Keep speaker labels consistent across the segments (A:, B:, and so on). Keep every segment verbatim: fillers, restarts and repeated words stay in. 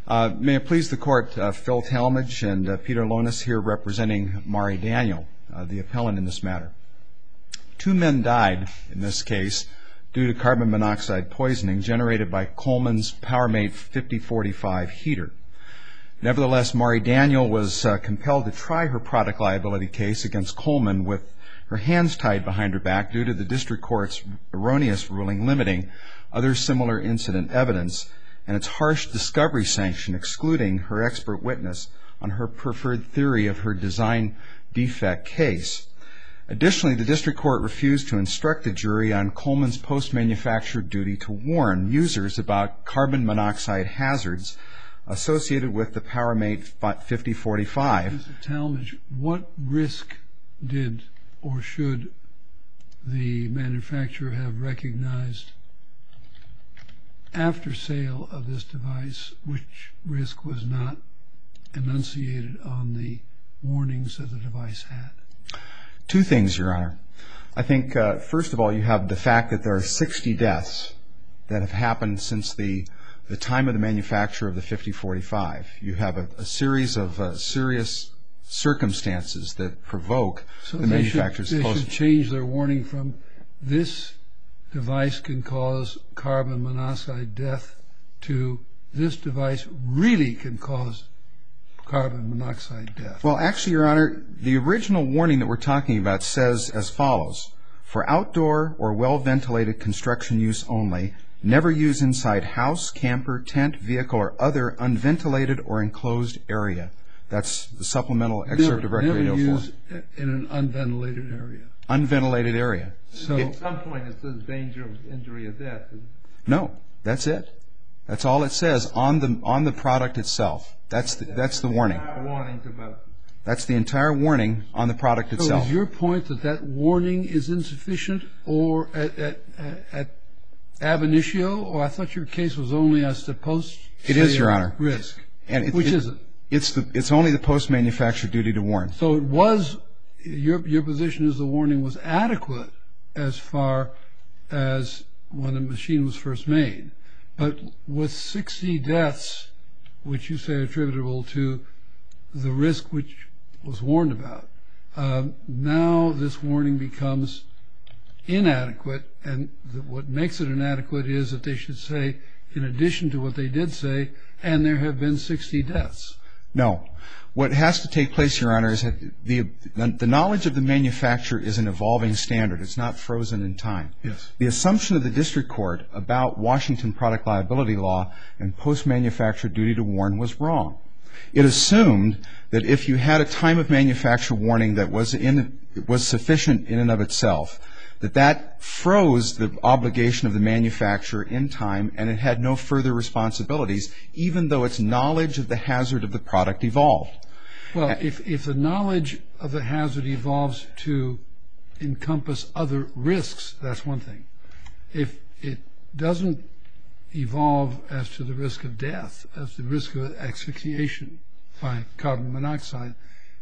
A: Uh, may it please the Court, uh, Phil Talmadge and uh, Peter Lonis here representing Mari Daniel, uh, the appellant in this matter. Two men died in this case due to carbon monoxide poisoning generated by Coleman's PowerMate fifty forty-five heater. Nevertheless, Mari Daniel was uh, compelled to try her product liability case against Coleman with her hands tied behind her back due to the district court's erroneous ruling limiting other similar incident evidence and its harsh discovery sanction excluding her expert witness on her preferred theory of her design defect case. Additionally, the district court refused to instruct the jury on Coleman's post-manufacture duty to warn users about carbon monoxide hazards associated with the PowerMate fifty forty-five.
B: Mister Talmadge, what risk did or should the manufacturer have recognized after sale of this device, which risk was not enunciated on the warnings that the device had?
A: Two things, Your Honor. I think, uh, first of all, you have the fact that there are sixty deaths that have happened since the, the time of the manufacture of the fifty forty-five. You have a, a series of uh, serious circumstances that provoke
B: so
A: the manufacturer's
B: post. So they
A: post-
B: should change their warning from this device can cause carbon monoxide death to this device really can cause carbon monoxide death.
A: Well, actually, Your Honor, the original warning that we're talking about says as follows: for outdoor or well-ventilated construction use only, never use inside house, camper, tent, vehicle, or other unventilated or enclosed area. That's the supplemental excerpt of Record eight oh four.
B: Never use in an unventilated area.
A: Unventilated area.
B: So
C: at some point it says danger of injury or death.
A: No, that's it. That's all it says on the on the product itself. That's the, that's the warning.
C: Warnings about.
A: That's the entire warning on the product itself.
B: So is your point that that warning is insufficient or at at, at ab initio, or I thought your case was only as to post?
A: It is, Your Honor.
B: Risk.
A: And it,
B: Which
A: it,
B: is it?
A: It's the it's only the post-manufacture duty to warn.
B: So it was your your position is the warning was adequate as far as when the machine was first made, but with sixty deaths, which you say are attributable to the risk which was warned about, uh, now this warning becomes inadequate, and the, what makes it inadequate is that they should say, in addition to what they did say, and there have been sixty deaths.
A: No. What has to take place, Your Honor, is that the, the knowledge of the manufacturer is an evolving standard. It's not frozen in time.
B: Yes.
A: The assumption of the district court about Washington product liability law and post-manufacture duty to warn was wrong. It assumed that if you had a time of manufacture warning that was in was sufficient in and of itself, that that froze the obligation of the manufacturer in time and it had no further responsibilities, even though its knowledge of the hazard of the product evolved.
B: Well, if, if the knowledge of the hazard evolves to encompass other risks, that's one thing. If it doesn't evolve as to the risk of death, as the risk of asphyxiation by carbon monoxide,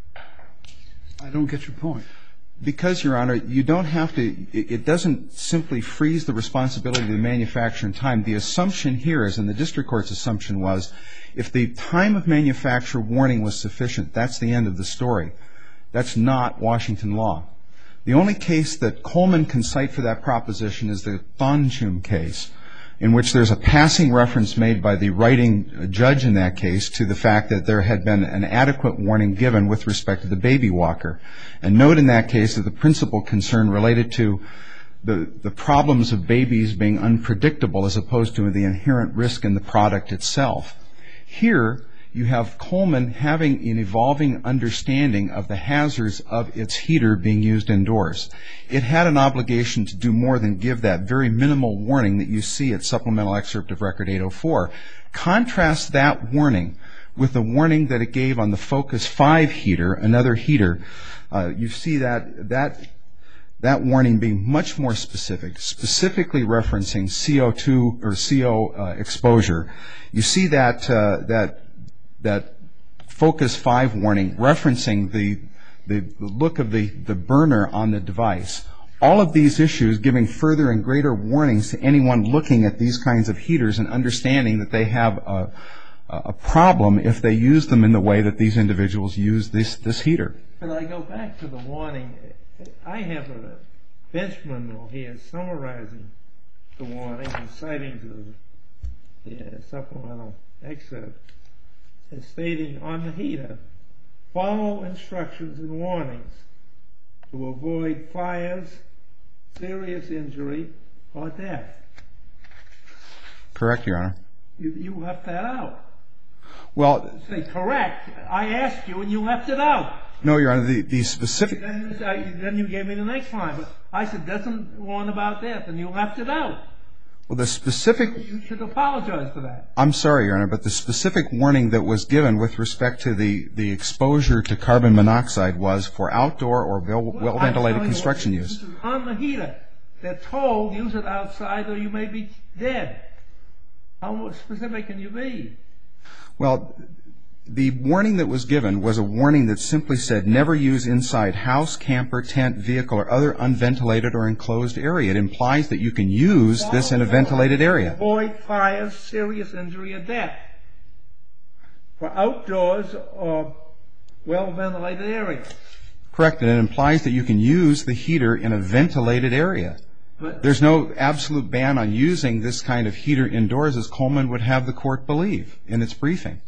B: I don't get your point.
A: Because, Your Honor, you don't have to, it, it doesn't simply freeze the responsibility of the manufacturer in time. The assumption here is, and the district court's assumption was, if the time of manufacture warning was sufficient, that's the end of the story. That's not Washington law. The only case that Coleman can cite for that proposition is the Thonchum case, in which there's a passing reference made by the writing judge in that case to the fact that there had been an adequate warning given with respect to the baby walker. And note in that case that the principal concern related to the, the problems of babies being unpredictable as opposed to the inherent risk in the product itself. Here, you have Coleman having an evolving understanding of the hazards of its heater being used indoors. It had an obligation to do more than give that very minimal warning that you see at Supplemental Excerpt of Record eight oh four. Contrast that warning with the warning that it gave on the Focus five heater, another heater. Uh, you see that that that warning being much more specific, specifically referencing C O two or C O uh, exposure. You see that uh, that that Focus five warning referencing the, the, the look of the, the burner on the device. All of these issues giving further and greater warnings to anyone looking at these kinds of heaters and understanding that they have a, a problem if they use them in the way that these individuals use this, this heater.
C: But I go back to the warning. I have a bench memo here summarizing the warning and citing to the, the supplemental excerpt, and stating on the heater, follow instructions and warnings to avoid fires, serious injury, or death.
A: Correct, Your Honor.
C: You, you left that out.
A: Well,
C: You say correct. I asked you and you left it out.
A: no, Your Honor, the, the specific...
C: Then, I, then you gave me the next line. But I said, doesn't warn about death, and you left it out.
A: Well, the specific...
C: You should apologize for that.
A: I'm sorry, Your Honor, but the specific warning that was given with respect to the, the exposure to carbon monoxide was for outdoor or well-ventilated construction
C: you,
A: use.
C: On the heater, they're told use it outside or you may be dead. How more specific can you be?
A: Well, the warning that was given was a warning that simply said never use inside house, camper, tent, vehicle, or other unventilated or enclosed area. It implies that you can use this in a ventilated area.
C: Avoid fires, serious injury, or death. For outdoors or well-ventilated areas.
A: Correct, and it implies that you can use the heater in a ventilated area.
C: But
A: There's no absolute ban on using this kind of heater indoors, as Coleman would have the court believe in its briefing.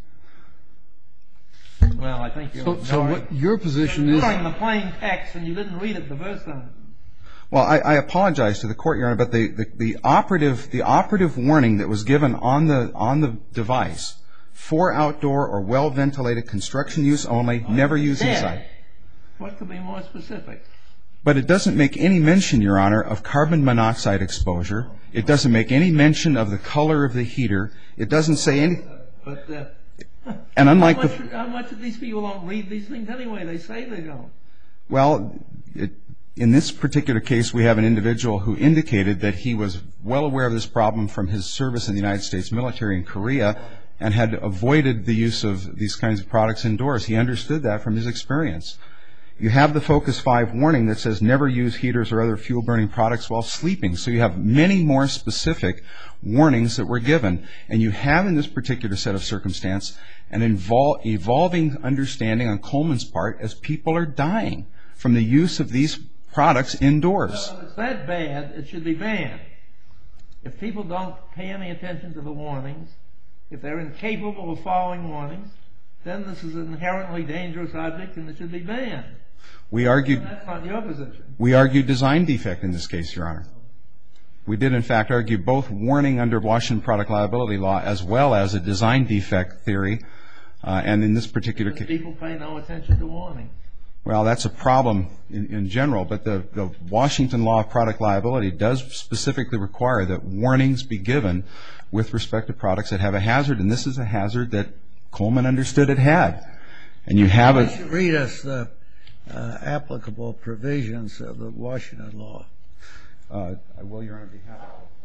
C: Well, I think you're
B: So, so
C: ignoring,
B: what your position
C: you're
B: is...
C: ignoring the plain text, and you didn't read it the first time.
A: Well, I, I apologize to the court, Your Honor, but the, the, the operative the operative warning that was given on the on the device for outdoor or well-ventilated construction use only, never use
C: Dead.
A: inside.
C: What could be more specific?
A: But it doesn't make any mention, Your Honor, of carbon monoxide exposure. It doesn't make any mention of the color of the heater. It doesn't say any.
C: But uh,
A: And unlike
C: how much,
A: the
C: how much of these people don't read these things anyway? They say they don't.
A: well, it, in this particular case, we have an individual who indicated that he was well aware of this problem from his service in the United States military in Korea and had avoided the use of these kinds of products indoors. He understood that from his experience. You have the Focus five warning that says never use heaters or other fuel-burning products while sleeping. So you have many more specific warnings that were given. And you have in this particular set of circumstance an evol- evolving understanding on Coleman's part as people are dying from the use of these products indoors.
C: Well, if it's that bad, it should be banned. If people don't pay any attention to the warnings, if they're incapable of following warnings, then this is an inherently dangerous object and it should be banned.
A: We argued,
C: That's not your position.
A: we argued design defect in this case, Your Honor. We did, in fact, argue both warning under Washington product liability law as well as a design defect theory. Uh, and in this particular case,
C: People pay no attention to warnings.
A: well, that's a problem in, in general, but the, the Washington law of product liability does specifically require that warnings be given with respect to products that have a hazard, and this is a hazard that Coleman understood it had. And you have
D: Why
A: a...
D: don't you read us the uh, applicable provisions of the Washington law?
A: Uh, I will, Your Honor, be happy.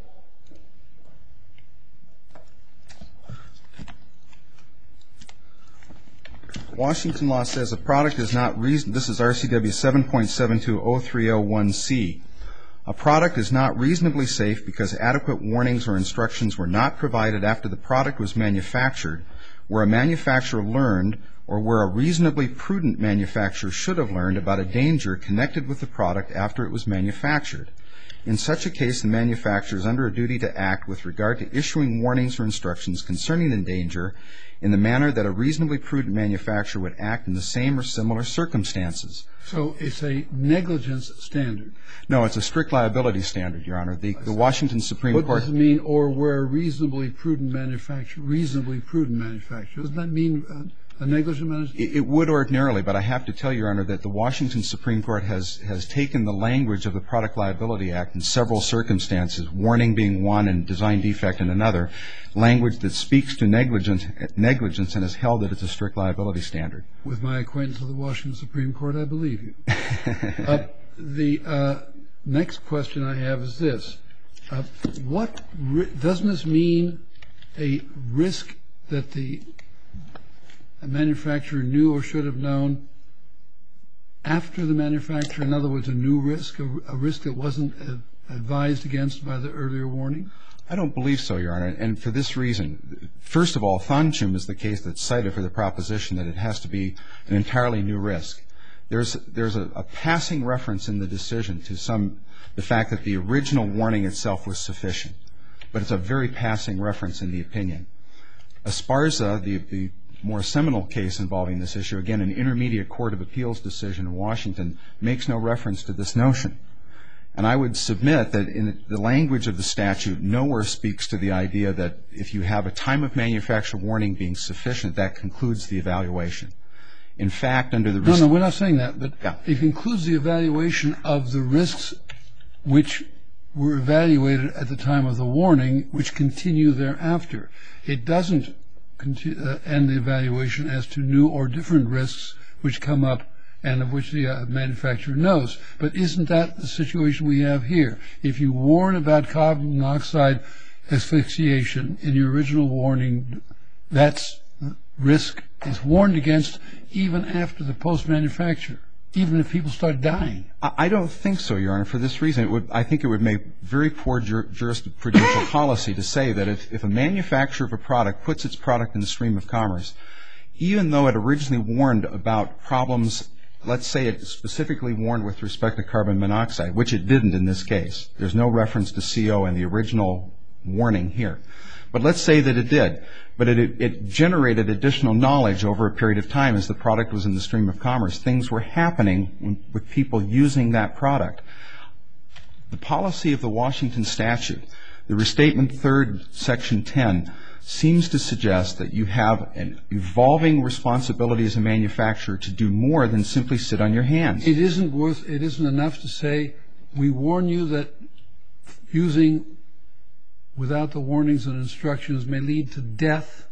A: Washington law says a product is not reason. This is R C W seven point seven two zero three zero one C. A product is not reasonably safe because adequate warnings or instructions were not provided after the product was manufactured, where a manufacturer learned or where a reasonably prudent manufacturer should have learned about a danger connected with the product after it was manufactured. In such a case, the manufacturer is under a duty to act with regard to issuing warnings or instructions concerning the danger in the manner that a reasonably prudent manufacturer would act in the same or similar circumstances.
B: So it's a negligence standard.
A: No, it's a strict liability standard, Your Honor. The, the Washington Supreme
B: What
A: Court...
B: does it mean, or where a reasonably prudent manufacturer, reasonably prudent manufacturer? Doesn't that mean a, a negligent manufacturer?
A: It, it would ordinarily, but I have to tell you, Your Honor, that the Washington Supreme Court has, has taken the language of the Product Liability Act in several circumstances, warning being one and design defect in another, language that speaks to negligence, negligence and has held that it's a strict liability standard.
B: With my acquaintance with the Washington Supreme Court, I believe you. uh, the uh, next question I have is this. Uh, what ri- doesn't this mean a risk that the manufacturer knew or should have known after the manufacture? In other words, a new risk, a, a risk that wasn't uh, advised against by the earlier warning?
A: I don't believe so, Your Honor, and for this reason. First of all, Thonchum is the case that's cited for the proposition that it has to be an entirely new risk. There's there's a, a passing reference in the decision to some the fact that the original warning itself was sufficient, but it's a very passing reference in the opinion. Esparza, the, the more seminal case involving this issue, again, an intermediate court of appeals decision in Washington, makes no reference to this notion. And I would submit that in the language of the statute, nowhere speaks to the idea that if you have a time of manufacture warning being sufficient, that concludes the evaluation. In fact, under the risk...
B: No, no, we're not saying that, but
A: Yeah.
B: it includes the evaluation of the risks which were evaluated at the time of the warning, which continue thereafter. It doesn't conti- uh, end the evaluation as to new or different risks which come up and of which the uh, manufacturer knows. But isn't that the situation we have here? If you warn about carbon monoxide asphyxiation in your original warning, that's risk is warned against even after the post-manufacture, even if people start dying.
A: I don't think so, Your Honor, for this reason. It would, I think it would make very poor jur- jurisprudential policy to say that if, if a manufacturer of a product puts its product in the stream of commerce, even though it originally warned about problems, let's say it specifically warned with respect to carbon monoxide, which it didn't in this case. There's no reference to C O in the original warning here. But let's say that it did. But it, it generated additional knowledge over a period of time as the product was in the stream of commerce. Things were happening with people using that product. The policy of the Washington statute, the Restatement Third, Section ten, seems to suggest that you have an evolving responsibility as a manufacturer to do more than simply sit on your hands.
B: It isn't worth, it isn't enough to say, we warn you that using without the warnings and instructions may lead to death.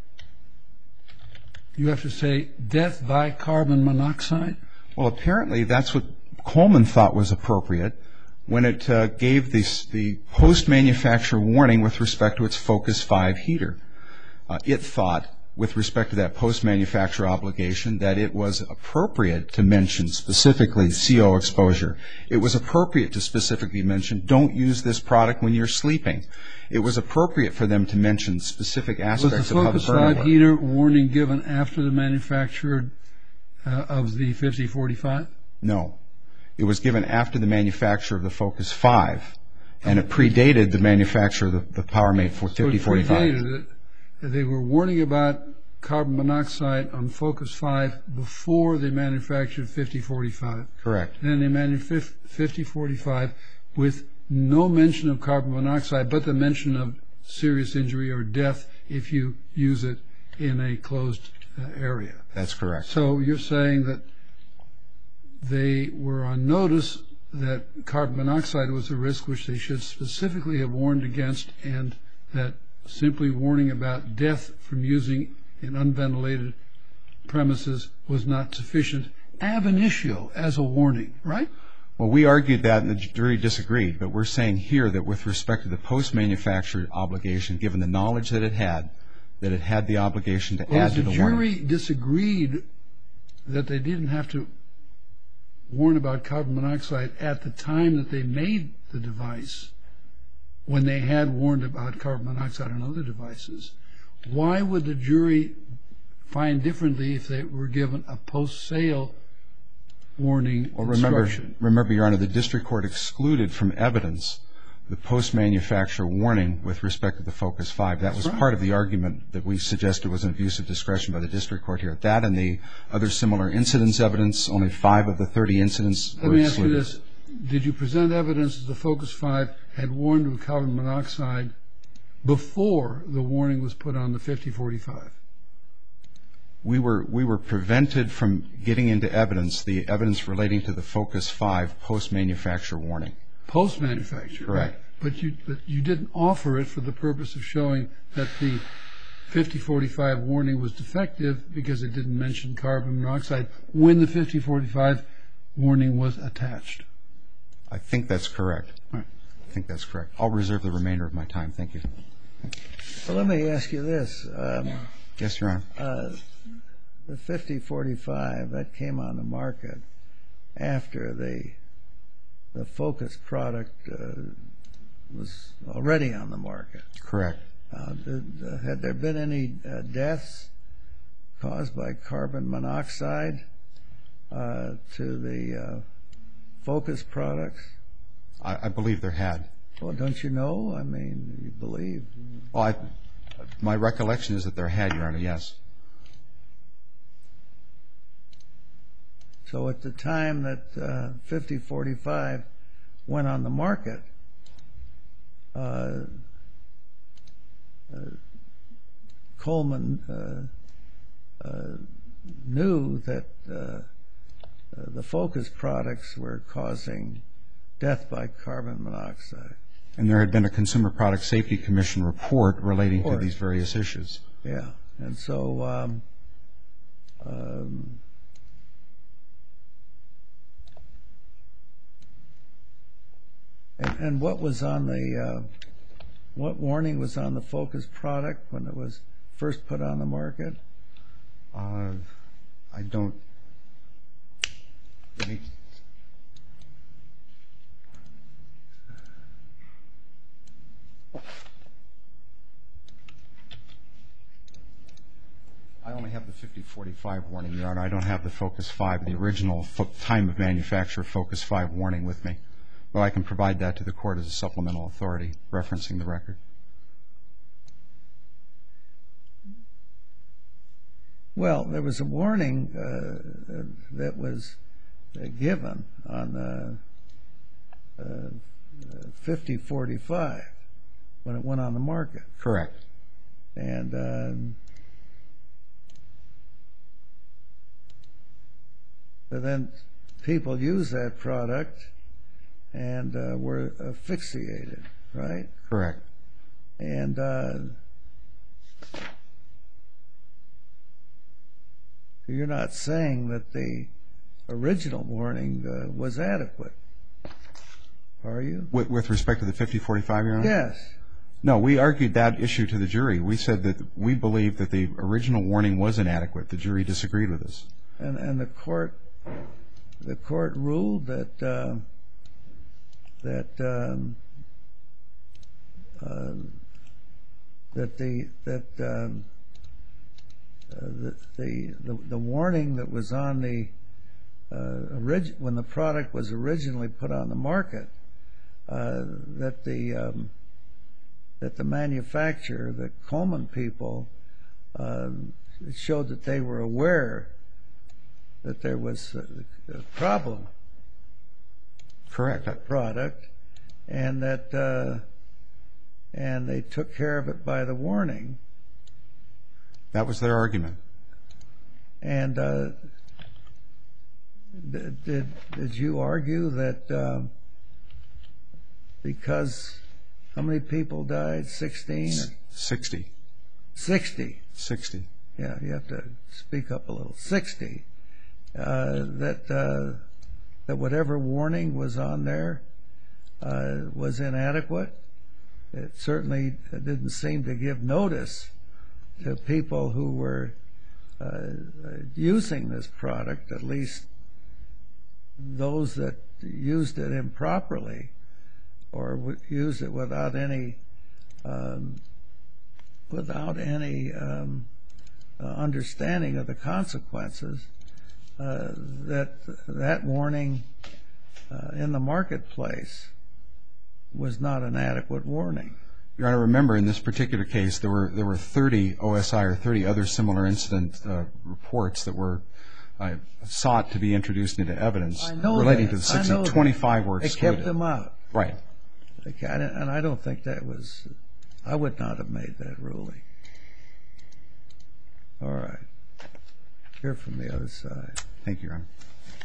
B: You have to say death by carbon monoxide.
A: Well, apparently that's what Coleman thought was appropriate when it uh, gave this, the post-manufacture warning with respect to its Focus five heater. Uh, it thought, with respect to that post-manufacture obligation, that it was appropriate to mention specifically C O exposure. It was appropriate to specifically mention, don't use this product when you're sleeping. It was appropriate for them to mention specific aspects of how the
B: Was the Focus
A: burner
B: five
A: worked.
B: heater warning given after the manufacture uh, of the fifty forty-five?
A: No. It was given after the manufacture of the Focus five, and it predated the manufacture of the, the PowerMate for fifty forty-five.
B: So it predated it. They were warning about carbon monoxide on Focus five before they manufactured fifty forty-five.
A: Correct.
B: Then they manufactured fifty forty-five with no mention of carbon monoxide, but the mention of serious injury or death if you use it in a closed uh, area.
A: That's correct.
B: So you're saying that they were on notice that carbon monoxide was a risk which they should specifically have warned against, and that simply warning about death from using in unventilated premises was not sufficient ab initio as a warning, right?
A: Well, we argued that and the jury disagreed, but we're saying here that with respect to the post-manufacture obligation, given the knowledge that it had, that it had the obligation to
B: well,
A: add to the,
B: the
A: warning.
B: jury disagreed that they didn't have to warn about carbon monoxide at the time that they made the device, when they had warned about carbon monoxide on other devices. Why would the jury find differently if they were given a post-sale warning
A: Well, remember,
B: instruction?
A: remember, Your Honor, the district court excluded from evidence the post-manufacture warning with respect to the Focus five. That was
B: That's right.
A: part of the argument that we suggested was an abuse of discretion by the district court here. That and the other similar incidents evidence, only five of the thirty incidents
B: Let
A: were
B: me ask you
A: excluded.
B: this. Did you present evidence that the Focus five had warned of carbon monoxide before the warning was put on the fifty forty-five?
A: We were we were prevented from getting into evidence the evidence relating to the Focus five post-manufacture warning.
B: Post-manufacture.
A: Correct.
B: But you but you didn't offer it for the purpose of showing that the fifty forty-five warning was defective because it didn't mention carbon monoxide when the fifty forty-five warning was attached.
A: I think that's correct.
B: Right.
A: I think that's correct. I'll reserve the remainder of my time. Thank you.
D: Well, let me ask you this. Um,
A: Yes, Your Honor.
D: uh, the fifty forty-five, that came on the market after the the Focus product uh, was already on the market.
A: Correct.
D: Uh, did, uh, had there been any uh, deaths caused by carbon monoxide uh, to the uh, Focus products?
A: I, I believe there had.
D: Well, don't you know? I mean, you believe.
A: Well, I, my recollection is that there had, Your Honor, yes.
D: So at the time that uh, fifty forty-five went on the market, uh, uh, Coleman uh, uh, knew that uh, uh, the Focus products were causing death by carbon monoxide.
A: And there had been a Consumer Product Safety Commission report relating
D: Report.
A: to these various issues.
D: Yeah, and so um, um, and, and what was on the uh, what warning was on the Focus product when it was first put on the market?
A: Uh, I don't. Let me, I only have the fifty forty-five warning, Your Honor. I don't have the Focus five, the original fo time of manufacture Focus five warning with me. But I can provide that to the court as a supplemental authority, referencing the record.
D: Well, there was a warning uh, that was uh, given on the uh, fifty forty-five when it went on the market.
A: Correct.
D: And um, but then people use that product and uh, were asphyxiated, right?
A: Correct.
D: And uh, you're not saying that the original warning uh, was adequate, are you?
A: With, with respect to the fifty forty-five, Your Honor?
D: Yes.
A: No, we argued that issue to the jury. We said that we believed that the original warning was inadequate. The jury disagreed with us.
D: And and the court, the court ruled that uh, that um, uh, that the that um, uh, the, the the the warning that was on the uh, orig- when the product was originally put on the market, uh, that the um, that the manufacturer, the Coleman people, uh, it showed that they were aware that there was a, a problem.
A: Correct.
D: With the product, and that uh, and they took care of it by the warning.
A: That was their argument.
D: And uh, did, did did you argue that uh, because how many people died? Sixteen?
A: Sixty.
D: Sixty.
A: Sixty.
D: Yeah, you have to speak up a little. Sixty. Uh, that uh, that whatever warning was on there uh, was inadequate. It certainly didn't seem to give notice to people who were uh, using this product, at least those that used it improperly or w- used it without any um, without any um, uh, understanding of the consequences. Uh, that that warning uh, in the marketplace was not an adequate warning.
A: Your Honor, remember in this particular case there were there were thirty O S I or thirty other similar incident uh, reports that were uh, sought to be introduced into evidence
D: I know
A: relating
D: that.
A: to the
D: I
A: sixty.
D: know that.
A: twenty-five were
D: They
A: excluded.
D: kept them out.
A: Right.
D: They ca- and I don't think that was. I would not have made that ruling. All right. Hear from the other side.
A: Thank you, Your Honor.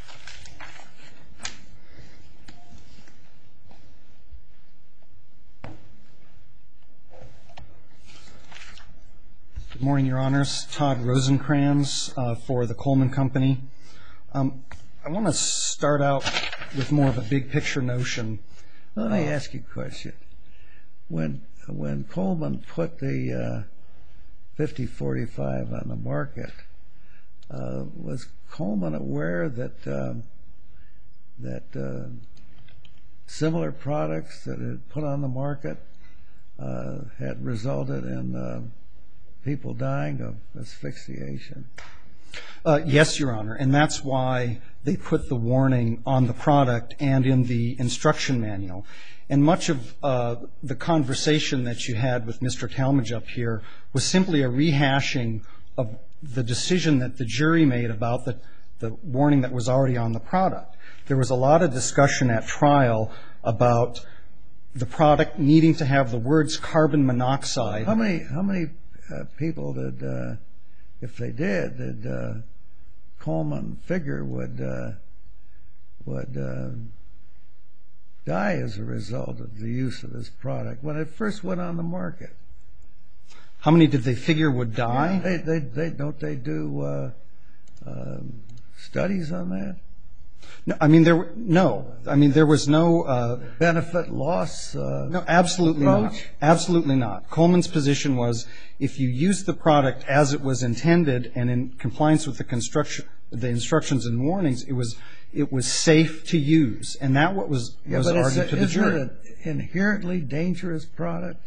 E: Good morning, Your Honors. Todd Rosencrans uh, for the Coleman Company. Um, I want to start out with more of a big picture notion.
D: Let me ask you a question. When when Coleman put the uh, fifty forty-five on the market, uh, was Coleman aware that um, that uh, similar products that had put on the market uh, had resulted in uh, people dying of asphyxiation?
E: Uh, yes, Your Honor, and that's why they put the warning on the product and in the instruction manual. And much of uh, the conversation that you had with Mister Talmadge up here was simply a rehashing of the decision that the jury made about the, the warning that was already on the product. There was a lot of discussion at trial about the product needing to have the words carbon monoxide.
D: How many how many uh, people did, uh, if they did, did uh, Coleman figure would uh, would uh, die as a result of the use of this product when it first went on the market?
E: How many did they figure would die?
D: Yeah, they, they, they, don't they do uh, um, studies on that?
E: No, I mean there. No, I mean there was no uh,
D: benefit loss. Uh,
E: no, absolutely
D: approach?
E: not. Absolutely not. Coleman's position was if you use the product as it was intended and in compliance with the construction, the instructions and warnings, it was it was safe to use, and that what was
D: yeah,
E: was
D: but
E: argued
D: it's,
E: to the
D: isn't
E: jury.
D: it an inherently dangerous product?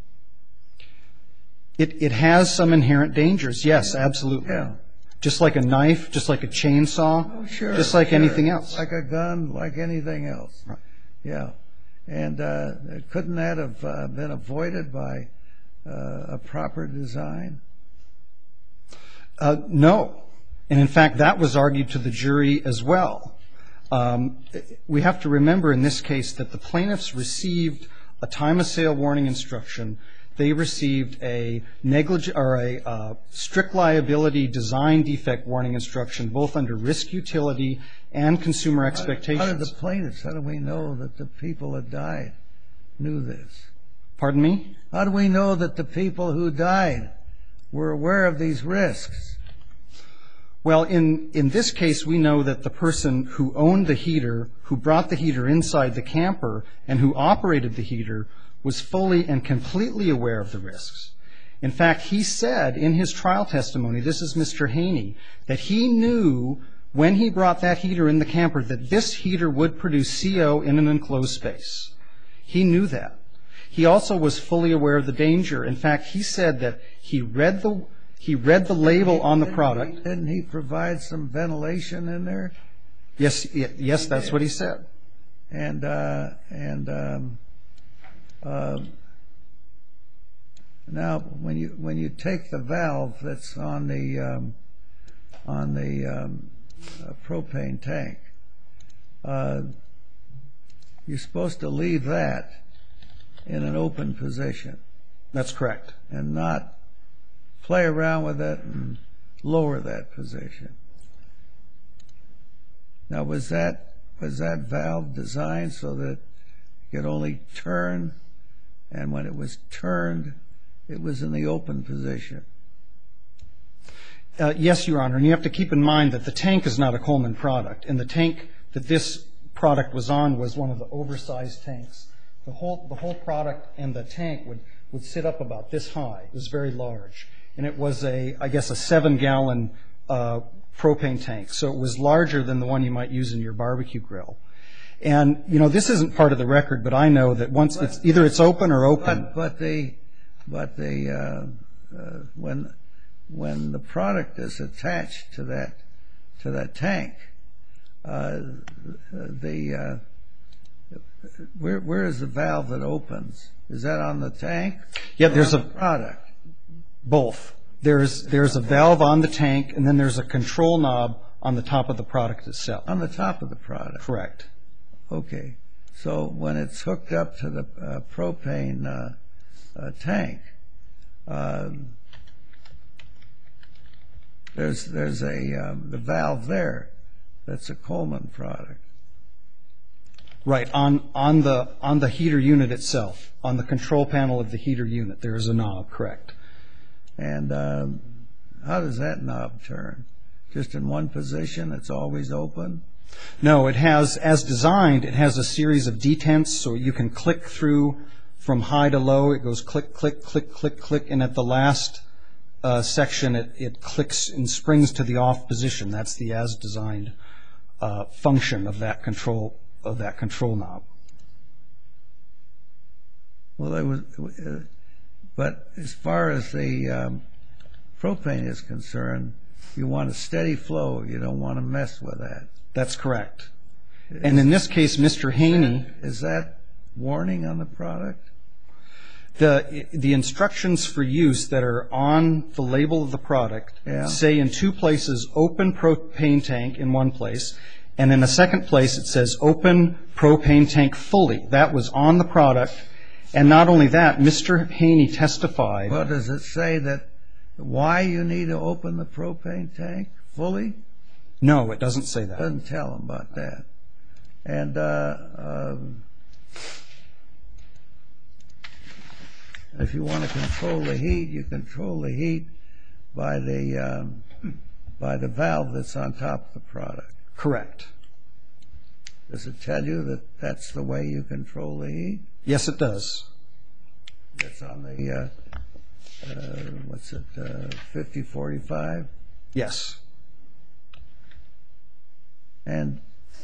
E: It it has some inherent dangers. Yes, absolutely.
D: Yeah.
E: Just like a knife, just like a chainsaw,
D: Oh, sure,
E: just like
D: sure.
E: anything else.
D: Like a gun, like anything else.
E: Right.
D: Yeah. And uh, couldn't that have uh, been avoided by uh, a proper design?
E: Uh, no. And in fact, that was argued to the jury as well. Um, we have to remember in this case that the plaintiffs received a time of sale warning instruction. They received a negligent or a uh, strict liability design defect warning instruction, both under risk utility and consumer expectations.
D: How did the plaintiffs, how do we know that the people that died knew this?
E: Pardon me?
D: How do we know that the people who died were aware of these risks?
E: Well, in, in this case, we know that the person who owned the heater, who brought the heater inside the camper, and who operated the heater was fully and completely aware of the risks. In fact, he said in his trial testimony, this is Mister Haney, that he knew when he brought that heater in the camper that this heater would produce C O in an enclosed space. He knew that. He also was fully aware of the danger. In fact, he said that he read the he read the label on the product.
D: Didn't he provide some ventilation in there?
E: Yes, yes, that's what he said.
D: And uh, and um, uh, now, when you when you take the valve that's on the um, on the um, uh, propane tank, uh, you're supposed to leave that in an open position.
E: That's correct.
D: And not play around with it and lower that position. Now, was that was that valve designed so that it could only turn, and when it was turned, it was in the open position?
E: Uh, yes, Your Honor, and you have to keep in mind that the tank is not a Coleman product, and the tank that this product was on was one of the oversized tanks. The whole the whole product and the tank would, would sit up about this high. It was very large, and it was a I guess a seven-gallon uh, propane tank, so it was larger than the one you might use in your barbecue grill. And you know, this isn't part of the record, but I know that once it's either it's open or open.
D: But but the but the uh, uh, when when the product is attached to that to that tank, uh, the uh, where where is the valve that opens? Is that on the tank?
E: Yeah, there's a
D: product.
E: Both. There's there's a valve on the tank, and then there's a control knob on the top of the product itself.
D: On the top of the product.
E: Correct.
D: Okay. So when it's hooked up to the uh, propane uh, uh, tank, um, there's there's a um, the valve there. That's a Coleman product.
E: Right, on on the on the heater unit itself, on the control panel of the heater unit, there is a knob, correct.
D: And um, how does that knob turn? Just in one position, it's always open?
E: No, it has, as designed, it has a series of detents, so you can click through from high to low. It goes click, click, click, click, click, and at the last uh, section, it, it clicks and springs to the off position. That's the as designed uh, function of that control of that control knob.
D: Well, there was, uh, but as far as the um, propane is concerned, you want a steady flow. You don't want to mess with that.
E: That's correct. And in this case, Mister Haney,
D: Is that warning on the product?
E: the the instructions for use that are on the label of the product
D: Yeah.
E: say in two places, open propane tank in one place, and in a second place it says open propane tank fully. That was on the product. And not only that, Mister Haney testified.
D: Well, does it say that why you need to open the propane tank fully?
E: No, it doesn't say that.
D: Doesn't tell them about that. And uh, um, if you want to control the heat, you control the heat by the um, by the valve that's on top of the product.
E: Correct.
D: Does it tell you that that's the way you control the heat?
E: Yes, it does.
D: That's on the uh, uh, what's it, uh, fifty forty-five?
E: Yes.
D: And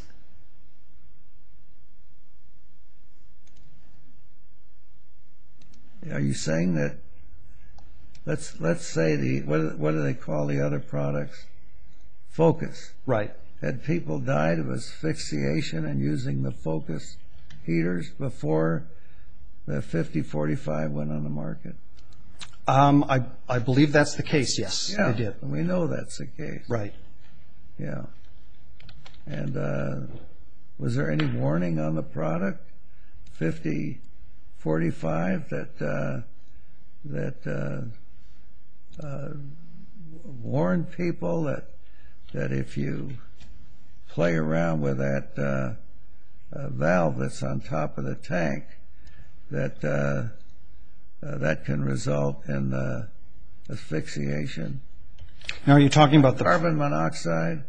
D: are you saying that, let's let's say the, what do, what do they call the other products? Focus.
E: Right.
D: Had people died of asphyxiation and using the Focus heaters before the fifty forty-five went on the market?
E: Um, I I believe that's the case. Yes,
D: Yeah,
E: they did.
D: we know that's the case.
E: Right.
D: Yeah. And uh, was there any warning on the product, fifty forty-five, that uh, that uh, uh, warned people that that if you play around with that uh, uh, valve that's on top of the tank, that uh, uh, that can result in uh, asphyxiation?
E: Now, are you talking about the
D: Carbon monoxide?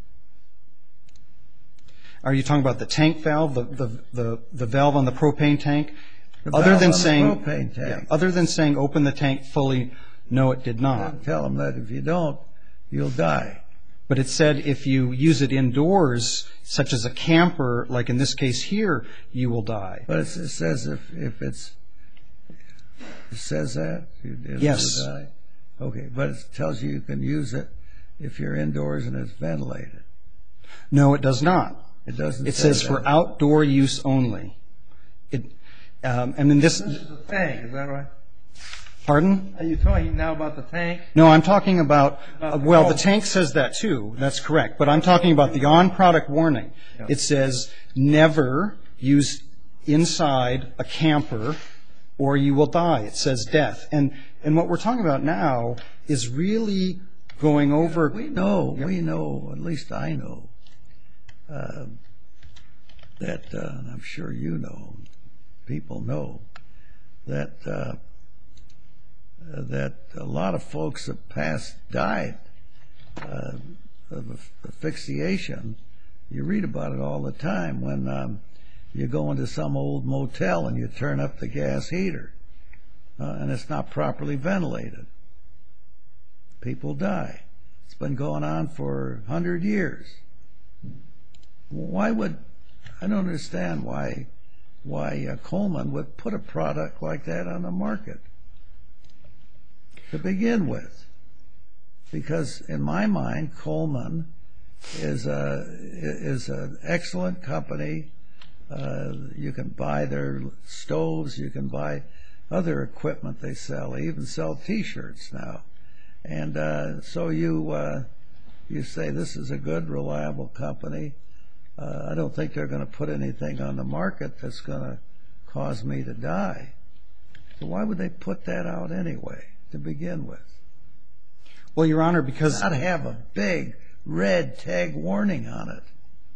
E: Are you talking about the tank valve, the the the, the valve on the propane tank?
D: The
E: other
D: valve
E: than
D: on the
E: saying
D: propane tank.
E: Yeah, other than saying open the tank fully, no, it did not.
D: Tell them that if you don't, you'll die.
E: But it said if you use it indoors, such as a camper, like in this case here, you will die.
D: But it it says if, if it's, it says that? You, it'll
E: Yes.
D: die? Okay, but it tells you you can use it if you're indoors and it's ventilated.
E: No, it does not.
D: It doesn't
E: It
D: say
E: says
D: that.
E: for outdoor use only. It, um, and in this,
C: This is the tank, is that right?
E: pardon?
C: Are you talking now about the tank?
E: No, I'm talking about,
C: About
E: uh,
C: the
E: well, the
C: bulb.
E: tank says that too. That's correct. But I'm talking about the on-product warning.
C: Yeah.
E: It says never use inside a camper or you will die. It says death. And and what we're talking about now is really going over.
D: We know, we know, at least I know, uh, that, uh, and I'm sure you know, people know, that uh, that a lot of folks have passed, died uh, of asphyxiation. You read about it all the time when um, you go into some old motel and you turn up the gas heater uh, and it's not properly ventilated. People die. It's been going on for a hundred years. Why would, I don't understand why why uh, Coleman would put a product like that on the market to begin with. Because in my mind, Coleman is a is an excellent company. Uh, you can buy their stoves, you can buy other equipment they sell. They even sell T-shirts now. And uh, so you uh, you say this is a good, reliable company. Uh, I don't think they're going to put anything on the market that's going to cause me to die. So why would they put that out anyway to begin with?
E: Well, Your Honor, because
D: Not have a big red tag warning on it.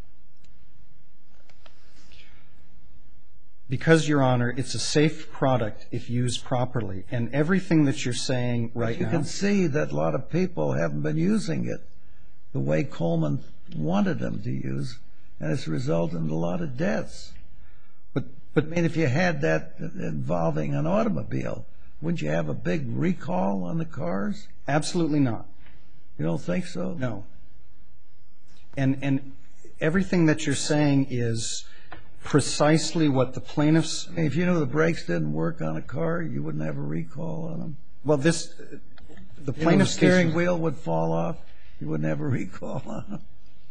E: Because, Your Honor, it's a safe product if used properly. And everything that you're saying right
D: You
E: now.
D: can see that a lot of people haven't been using it the way Coleman wanted them to use, and it's resulted in a lot of deaths.
E: But but
D: I mean, if you had that involving an automobile, wouldn't you have a big recall on the cars?
E: absolutely not.
D: You don't think so?
E: No. And and everything that you're saying is precisely what the plaintiffs...
D: I mean, if you know the brakes didn't work on a car, you wouldn't have a recall on them.
E: Well, this... The
D: You know, the
E: plaintiff's
D: steering
E: case...
D: wheel would fall off, you wouldn't have a recall on them.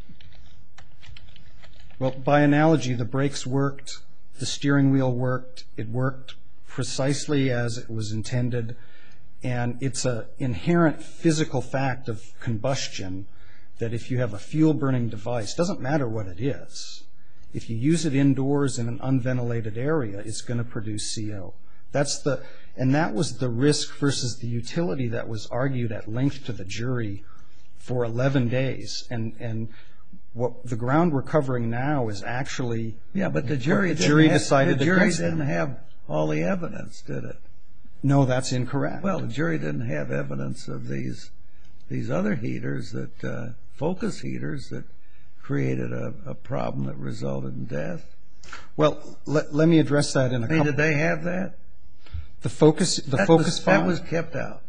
E: Well, by analogy, the brakes worked, the steering wheel worked, it worked precisely as it was intended, and it's an inherent physical fact of combustion that if you have a fuel-burning device, doesn't matter what it is, if you use it indoors in an unventilated area, it's going to produce C O. That's the, and that was the risk versus the utility that was argued at length to the jury for eleven days, and and what the ground we're covering now is actually...
D: Yeah, but the jury,
E: the
D: didn't
E: jury
D: have,
E: decided
D: the jury
E: against
D: didn't
E: them.
D: have all the evidence, did it?
E: No, that's incorrect.
D: Well, the jury didn't have evidence of these these other heaters, that uh, focus heaters, that created a, a problem that resulted in death.
E: Well, let, let me address that in a
D: I mean,
E: couple...
D: did they have that?
E: The focus, the
D: that
E: focus
D: was, that
E: file-
D: was kept out.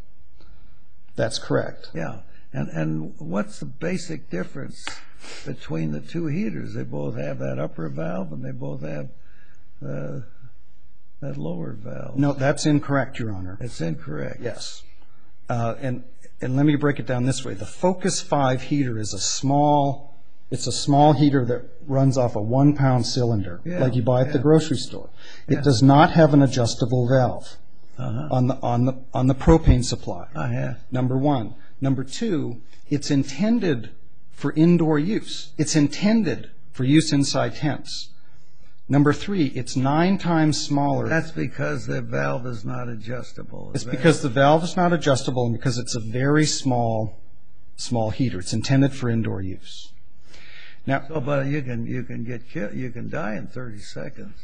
E: That's correct.
D: Yeah, and and what's the basic difference between the two heaters? They both have that upper valve, and they both have uh, that lower valve.
E: No, that's incorrect, Your Honor.
D: It's incorrect.
E: Yes. Uh, and and let me break it down this way. The Focus five heater is a small, it's a small heater that runs off a one-pound cylinder,
D: Yeah,
E: like you buy at the
D: yeah.
E: grocery store. It
D: Yeah.
E: does not have an adjustable valve
D: Uh-huh.
E: on the on the on the propane supply.
D: I have.
E: Number one. Number two, it's intended for indoor use. It's intended for use inside tents. Number three, it's nine times smaller.
D: That's because the valve is not adjustable.
E: It's
D: Is that-
E: because the valve is not adjustable and because it's a very small, small heater. It's intended for indoor use. Now,
D: So, but you can you can get ki- you can die in thirty seconds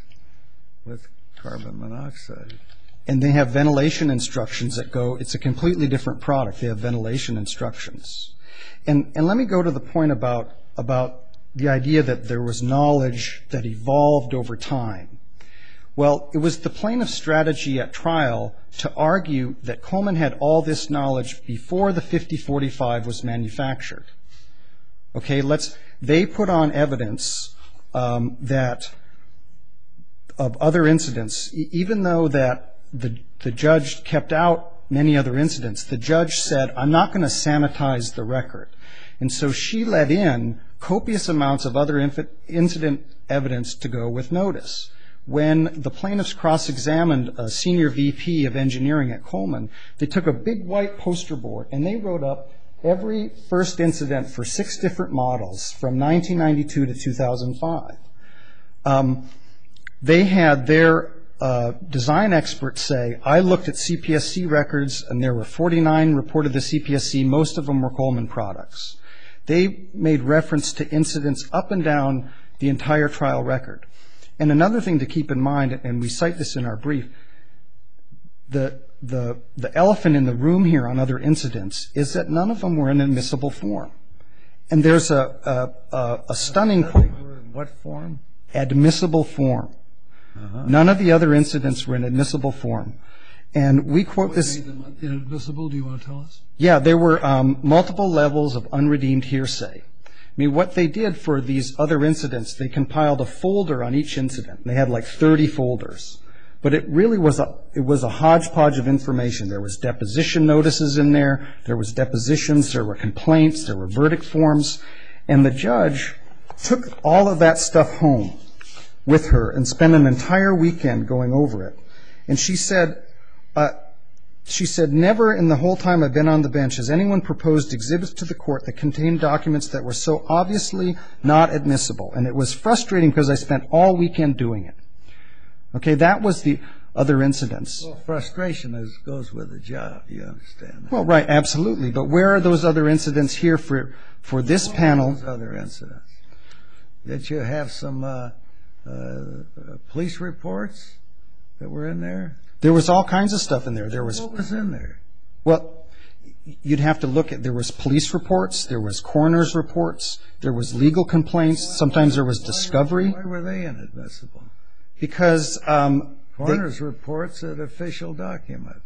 D: with carbon monoxide.
E: and they have ventilation instructions that go, it's a completely different product. They have ventilation instructions. And and let me go to the point about about the idea that there was knowledge that evolved over time. Well, it was the plaintiff's strategy at trial to argue that Coleman had all this knowledge before the fifty forty-five was manufactured. Okay, let's, they put on evidence um, that of other incidents, e- even though that the the judge kept out many other incidents, the judge said, I'm not going to sanitize the record. And so she let in copious amounts of other inf- incident evidence to go with notice. When the plaintiffs cross-examined a senior V P of engineering at Coleman, they took a big white poster board and they wrote up every first incident for six different models from nineteen ninety-two to two thousand five. Um, they had their uh, design experts say, I looked at C P S C records and there were forty-nine reported to C P S C, most of them were Coleman products. They made reference to incidents up and down the entire trial record. And another thing to keep in mind, and we cite this in our brief, the the the elephant in the room here on other incidents is that none of them were in admissible form. And there's a a, a, a stunning
D: What form?
E: admissible form.
D: Uh-huh.
E: None of the other incidents were in admissible form. And we quote
B: What
E: this.
B: made them inadmissible? Do you want to tell us?
E: Yeah, there were um, multiple levels of unredeemed hearsay. I mean, what they did for these other incidents, they compiled a folder on each incident. They had like thirty folders. But it really was a it was a hodgepodge of information. There was deposition notices in there. There was depositions. There were complaints. There were verdict forms. And the judge took all of that stuff home with her and spent an entire weekend going over it. And she said, uh, she said, never in the whole time I've been on the bench has anyone proposed exhibits to the court that contained documents that were so obviously not admissible. And it was frustrating because I spent all weekend doing it. Okay, that was the other incidents.
D: Well, frustration is, goes with the job, you understand that.
E: Well, right, absolutely. But where are those other incidents here for for this panel?
D: Those other incidents. Did you have some uh, uh, police reports that were in there?
E: There was all kinds of stuff in there. There was,
D: What was in there?
E: well, you'd have to look at, there was police reports, there was coroner's reports, there was legal complaints, sometimes there was discovery.
D: Why were they inadmissible?
E: Because um, they,
D: Coroner's report's an official document.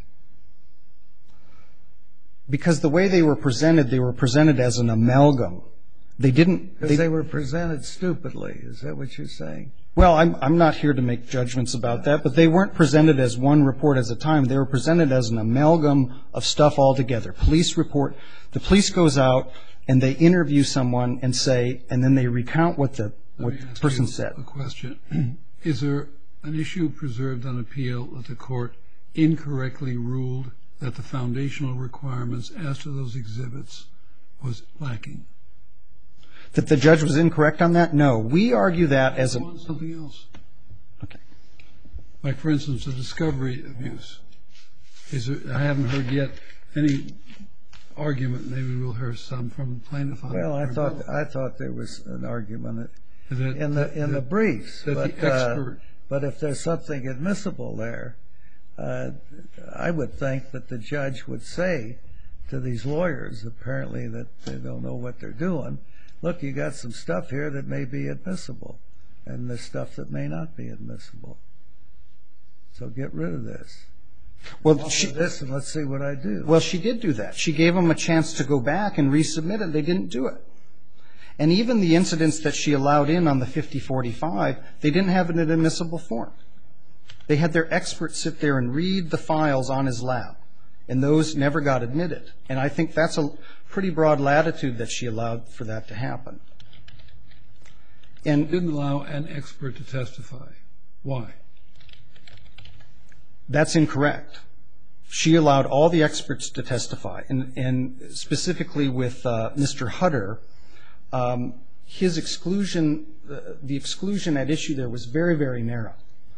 E: because the way they were presented, they were presented as an amalgam. They didn't.
D: Because they were presented stupidly. Is that what you're saying?
E: Well, I'm I'm not here to make judgments about that, but they weren't presented as one report at a time. They were presented as an amalgam of stuff all together. Police report, the police goes out and they interview someone and say, and then they recount what the what the person said.
B: A question: is there an issue preserved on appeal that the court incorrectly ruled that the foundational requirements as to those exhibits was lacking?
E: That the judge was incorrect on that? No. We argue that as a...
B: I want something else.
E: Okay.
B: Like, for instance, the discovery abuse. Is there, I haven't heard yet any argument. Maybe we'll hear some from the plaintiff.
D: Well, I thought I thought there was an argument
B: that,
D: in the in
B: that,
D: the briefs.
B: That
D: but,
B: the expert.
D: Uh, but if there's something admissible there, uh, I would think that the judge would say to these lawyers, apparently that they don't know what they're doing, look, you got some stuff here that may be admissible, and there's stuff that may not be admissible. So get rid of this.
E: Well, she,
D: this and let's see what I do.
E: Well, she did do that. She gave them a chance to go back and resubmit it. They didn't do it. And even the incidents that she allowed in on the fifty forty-five, they didn't have it in admissible form. They had their experts sit there and read the files on his lap, and those never got admitted. And I think that's a pretty broad latitude that she allowed for that to happen. And
B: didn't allow an expert to testify. Why?
E: That's incorrect. She allowed all the experts to testify, and, and specifically with uh, Mister Hutter, um, his exclusion, uh, the exclusion at issue there was very, very narrow.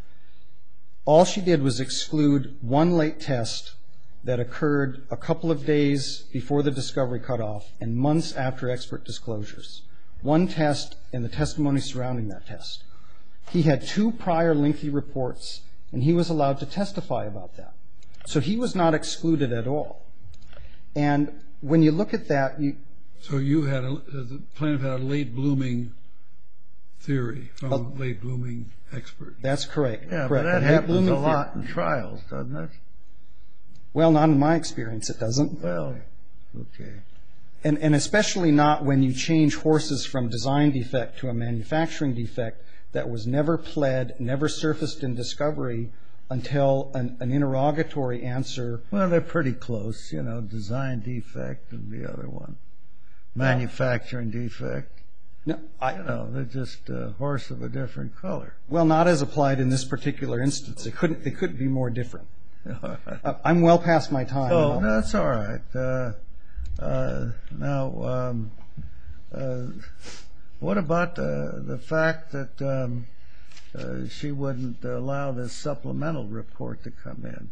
E: All she did was exclude one late test that occurred a couple of days before the discovery cutoff and months after expert disclosures. One test and the testimony surrounding that test. He had two prior lengthy reports, and he was allowed to testify about that. So he was not excluded at all. And when you look at that, you...
B: So you had a, the plaintiff had a late blooming theory from a late blooming expert.
E: That's correct.
D: Yeah,
E: correct.
D: but that happens a lot in trials, doesn't it?
E: Well, not in my experience, it doesn't.
D: Well, okay.
E: And, and especially not when you change horses from design defect to a manufacturing defect that was never pled, never surfaced in discovery until an, an interrogatory answer.
D: Well, they're pretty close, you know, design defect and the other one. Manufacturing defect.
E: No, I,
D: you know, they're just a horse of a different color.
E: Well, not as applied in this particular instance. It couldn't, it couldn't be more different. uh, I'm well past my time.
D: Oh, no, that's all right. Uh, uh, now, um, uh, what about uh, the fact that um, uh, she wouldn't allow this supplemental report to come in?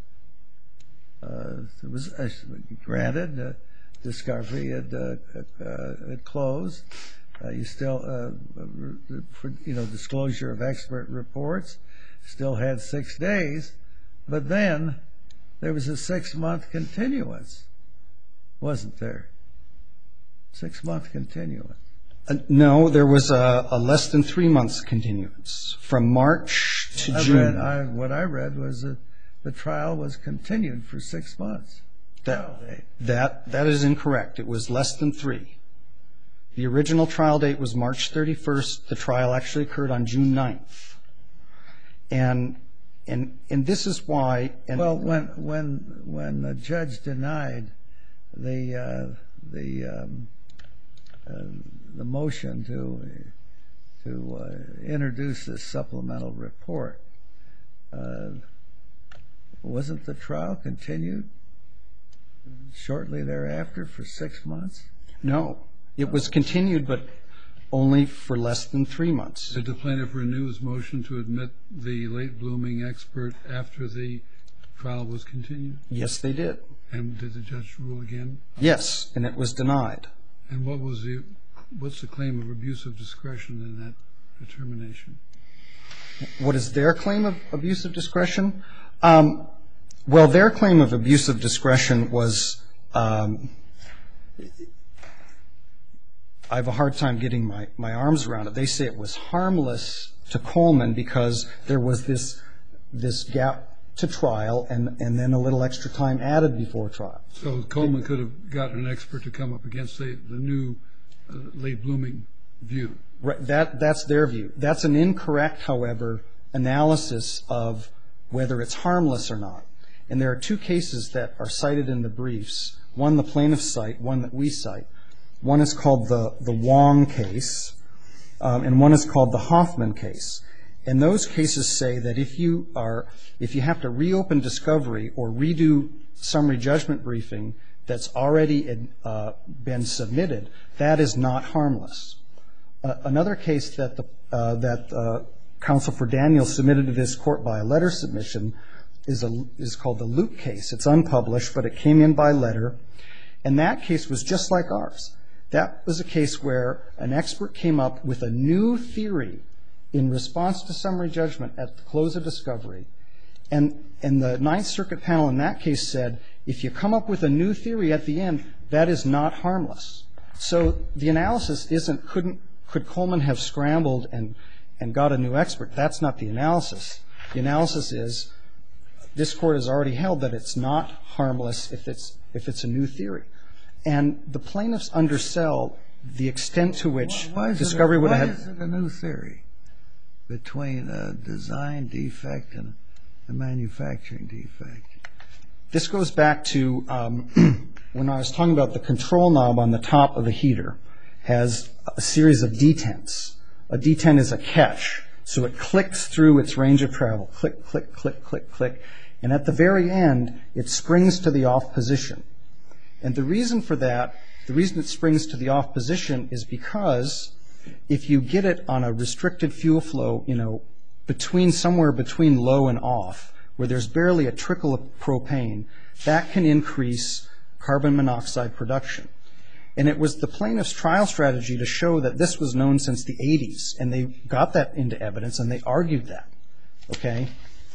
D: Uh, it was uh, granted, uh, discovery had, uh, uh, had closed. Uh, you still, uh, for, you know, disclosure of expert reports, still had six days, but then there was a six-month continuance, wasn't there? Six-month continuance.
E: Uh, no, there was a, a less than three months continuance from March to
D: I
E: June.
D: Read, I, what I read was that the trial was continued for six months.
E: That, that, that is incorrect. It was less than three. The original trial date was March thirty-first. The trial actually occurred on June ninth. And and and this is why. And
D: well, when when when the judge denied the uh, the um, uh, the motion to to uh, introduce this supplemental report, uh, wasn't the trial continued shortly thereafter for six months?
E: No. It was continued, but only for less than three months.
B: Did the plaintiff renew his motion to admit the late blooming expert after the trial was continued?
E: Yes, they did.
B: And did the judge rule again?
E: Yes, and it was denied.
B: And what was the, what's the claim of abuse of discretion in that determination?
E: What is their claim of abuse of discretion? Um, well, their claim of abuse of discretion was... Um, I have a hard time getting my, my arms around it. They say it was harmless to Coleman because there was this this gap to trial and, and then a little extra time added before trial.
B: So Coleman could have gotten an expert to come up against the, the new uh, late blooming view.
E: Right, that, that's their view. That's an incorrect, however, analysis of whether it's harmless or not. And there are two cases that are cited in the briefs, one the plaintiffs cite, one that we cite. One is called the, the Wong case, um, and one is called the Hoffman case. And those cases say that if you are, if you have to reopen discovery or redo summary judgment briefing that's already uh, been submitted, that is not harmless. Uh, another case that the uh, that uh, counsel for Daniel submitted to this court by a letter submission is a is called the Luke case. It's unpublished, but it came in by letter, and that case was just like ours. That was a case where an expert came up with a new theory in response to summary judgment at the close of discovery, and and the Ninth Circuit panel in that case said, if you come up with a new theory at the end, that is not harmless. So the analysis isn't couldn't could Coleman have scrambled and and got a new expert? That's not the analysis. The analysis is this court has already held that it's not harmless if it's if it's a new theory, and the plaintiffs undersell the extent to which
D: why, why
E: discovery
D: it,
E: would
D: why
E: have.
D: Why is it a new theory between a design defect and a manufacturing defect?
E: This goes back to um, when I was talking about the control knob on the top of the heater has a series of detents. A detent is a catch, so it clicks through its range of travel. Click, click, click, click, click. And at the very end, it springs to the off position. And the reason for that, the reason it springs to the off position is because if you get it on a restricted fuel flow, you know, between somewhere between low and off, where there's barely a trickle of propane, that can increase carbon monoxide production. And it was the plaintiff's trial strategy to show that this was known since the eighties, and they got that into evidence, and they argued that. Okay?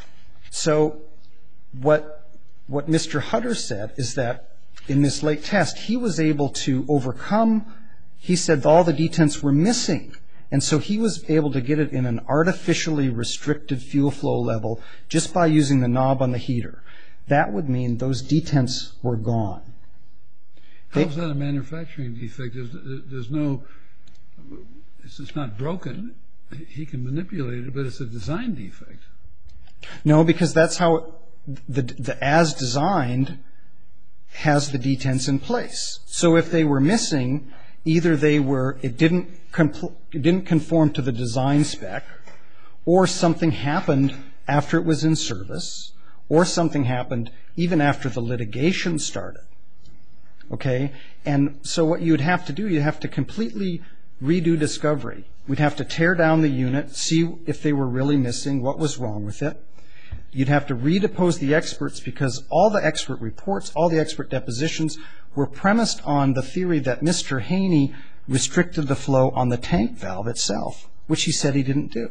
E: So what what Mister Hutter said is that in this late test, he was able to overcome, he said all the detents were missing, and so he was able to get it in an artificially restricted fuel flow level just by using the knob on the heater. That would mean those detents were gone.
B: How is that a manufacturing defect? There's, there's no, it's just not broken. He can manipulate it, but it's a design defect.
E: No, because that's how the, the as designed has the detents in place. So if they were missing, either they were, it didn't, compl- it didn't conform to the design spec, or something happened after it was in service, or something happened even after the litigation started. Okay? And so what you would have to do, you'd have to completely redo discovery. We'd have to tear down the unit, see if they were really missing, what was wrong with it. You'd have to redepose the experts because all the expert reports, all the expert depositions were premised on the theory that Mister Haney restricted the flow on the tank valve itself, which he said he didn't do.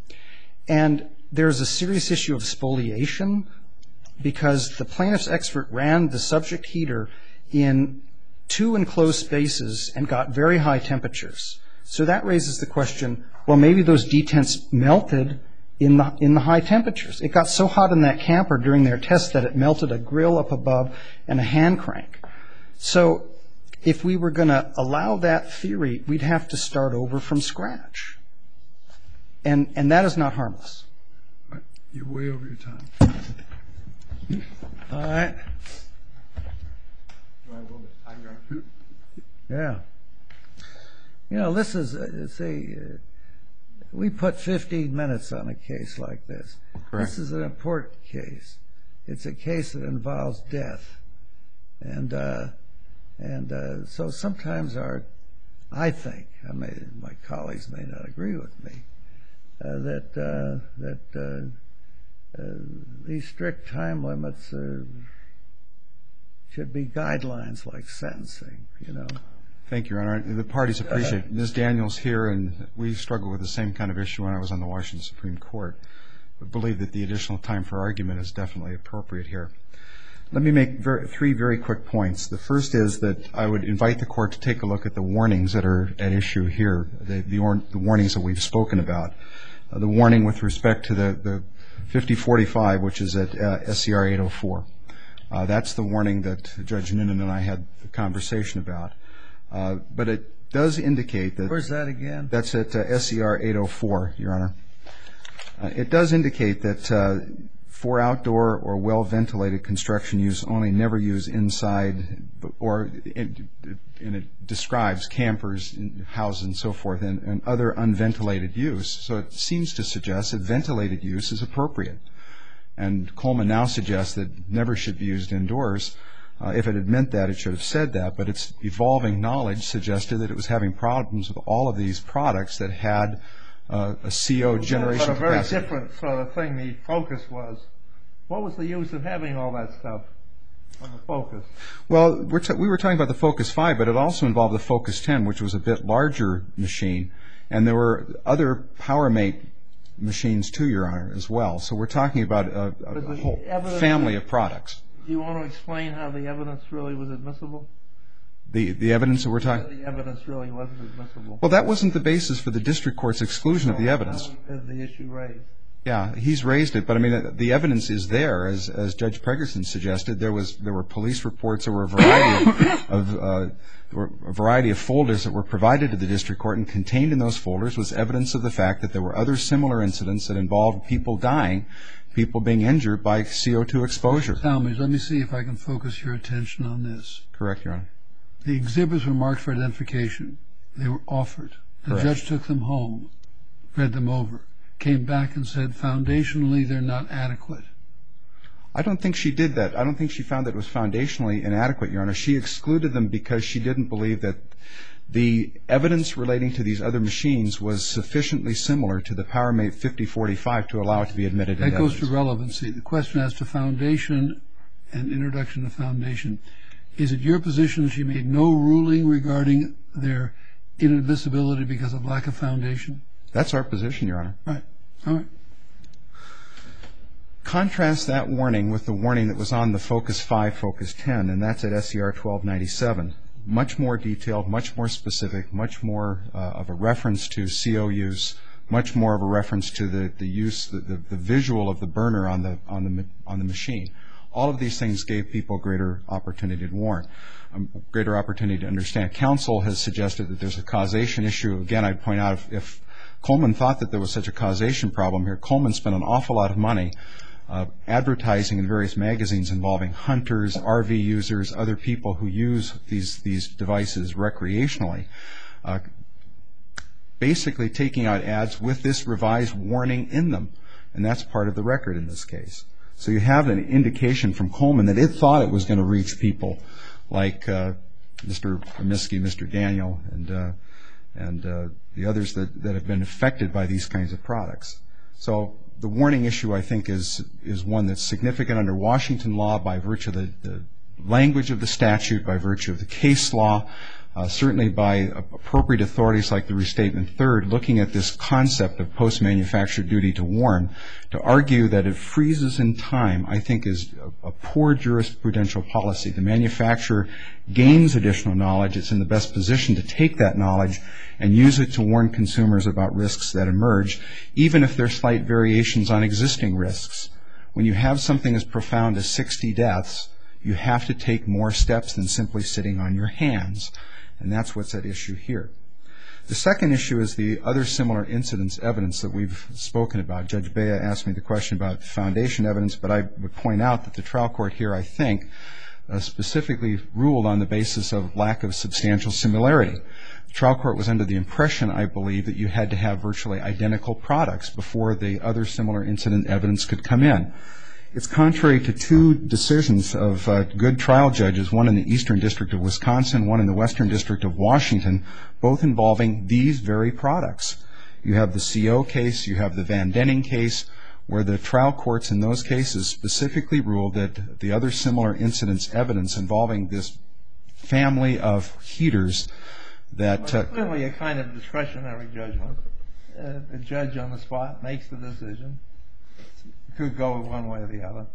E: And there's a serious issue of spoliation because the plaintiff's expert ran the subject heater in two enclosed spaces and got very high temperatures. So that raises the question, well, maybe those detents melted in the in the high temperatures. It got so hot in that camper during their test that it melted a grill up above and a hand crank. So if we were going to allow that theory, we'd have to start over from scratch. And and that is not harmless.
B: You're way over your time.
D: All right. Yeah. You know, this is, uh, say, uh, we put fifteen minutes on a case like this.
A: Correct.
D: This is an important case. It's a case that involves death. And uh, and uh, so sometimes our, I think, I may, my colleagues may not agree with me, uh, that, uh, that uh, uh, these strict time limits uh, should be guidelines like sentencing, you know.
A: Thank you, Your Honor. The parties appreciate it. Miz Daniels here, and we struggled with the same kind of issue when I was on the Washington Supreme Court. I believe that the additional time for argument is definitely appropriate here. Let me make very, three very quick points. The first is that I would invite the Court to take a look at the warnings that are at issue here, the, the, or, the warnings that we've spoken about. Uh, the warning with respect to the, the fifty forty-five, which is at uh, S C R eight oh four. Uh, that's the warning that Judge Noonan and I had the conversation about. Uh, but it, does indicate that...
D: Where's that again?
A: That's at uh, S E R eight oh four, Your Honor. Uh, it does indicate that uh, for outdoor or well-ventilated construction use only, never use inside, or it, and it describes campers, houses, and so forth, and, and other unventilated use. So it seems to suggest that ventilated use is appropriate. And Coleman now suggests that never should be used indoors. Uh, if it had meant that, it should have said that, but its evolving knowledge suggested that it was having problems with all of these products that had uh, a C O generation
C: capacity. But a very
A: capacity.
C: different sort of thing the Focus was. What was the use of having all that stuff on the Focus?
A: Well, we're t- we were talking about the Focus five, but it also involved the Focus ten, which was a bit larger machine, and there were other PowerMate machines too, Your Honor, as well. So we're talking about a, a, a whole family of products.
C: Do you want to explain how the evidence really was admissible?
A: The the evidence that we're talking...
C: The evidence really wasn't admissible.
A: Well, that wasn't the basis for the district court's exclusion of the evidence.
C: How was the issue raised?
A: Yeah, he's raised it, but I mean, the evidence is there, as as Judge Pregerson suggested. There was there were police reports, there were a variety of, of uh, there were a variety of folders that were provided to the district court, and contained in those folders was evidence of the fact that there were other similar incidents that involved people dying, people being injured by C O two exposure.
B: Talmadge, let me see if I can focus your attention on this.
A: Correct, Your Honor.
B: The exhibits were marked for identification. They were offered. The
A: Correct.
B: judge took them home, read them over, came back and said, foundationally, they're not adequate.
A: I don't think she did that. I don't think she found that it was foundationally inadequate, Your Honor. She excluded them because she didn't believe that the evidence relating to these other machines was sufficiently similar to the PowerMate fifty forty-five to allow it to be admitted.
B: That goes to relevancy. The question as to foundation and introduction of foundation. Is it your position that she made no ruling regarding their inadmissibility because of lack of foundation?
A: That's our position, Your Honor.
B: Right. All right.
A: Contrast that warning with the warning that was on the Focus five, Focus ten, and that's at S E R twelve ninety-seven. Much more detailed, much more specific, much more uh, of a reference to C O use, much more of a reference to the, the use, the, the, the visual of the burner on the on the on the machine. All of these things gave people greater opportunity to warn, um, greater opportunity to understand. Counsel has suggested that there's a causation issue. Again, I'd point out if, if Coleman thought that there was such a causation problem here, Coleman spent an awful lot of money uh, advertising in various magazines involving hunters, R V users, other people who use these, these devices recreationally, uh, basically taking out ads with this revised warning in them. And that's part of the record in this case. So you have an indication from Coleman that it thought it was going to reach people like uh, Mister Amiski, Mister Daniel, and uh, and uh, the others that, that have been affected by these kinds of products. So the warning issue, I think, is is one that's significant under Washington law by virtue of the, the language of the statute, by virtue of the case law, uh, certainly by appropriate authorities like the Restatement Third, looking at this concept of post-manufacture duty to warn. To argue that it freezes in time, I think, is a, a poor jurisprudential policy. The manufacturer gains additional knowledge. It's in the best position to take that knowledge and use it to warn consumers about risks that emerge, even if there are slight variations on existing risks. When you have something as profound as sixty deaths, you have to take more steps than simply sitting on your hands. And that's what's at issue here. The second issue is the other similar incidents evidence that we've spoken about. Judge Bea asked me the question about foundation evidence, but I would point out that the trial court here, I think, uh, specifically ruled on the basis of lack of substantial similarity. The trial court was under the impression, I believe, that you had to have virtually identical products before the other similar incident evidence could come in. It's contrary to two decisions of uh, good trial judges, one in the Eastern District of Wisconsin, one in the Western District of Washington, both involving these very products. You have the C O case, you have the Van Denning case, where the trial courts in those cases specifically ruled that the other similar incidents evidence involving this family of heaters that...
C: Well, it's clearly a kind of discretionary judgment. Uh, the judge on the spot makes the decision. Could go one way or the other.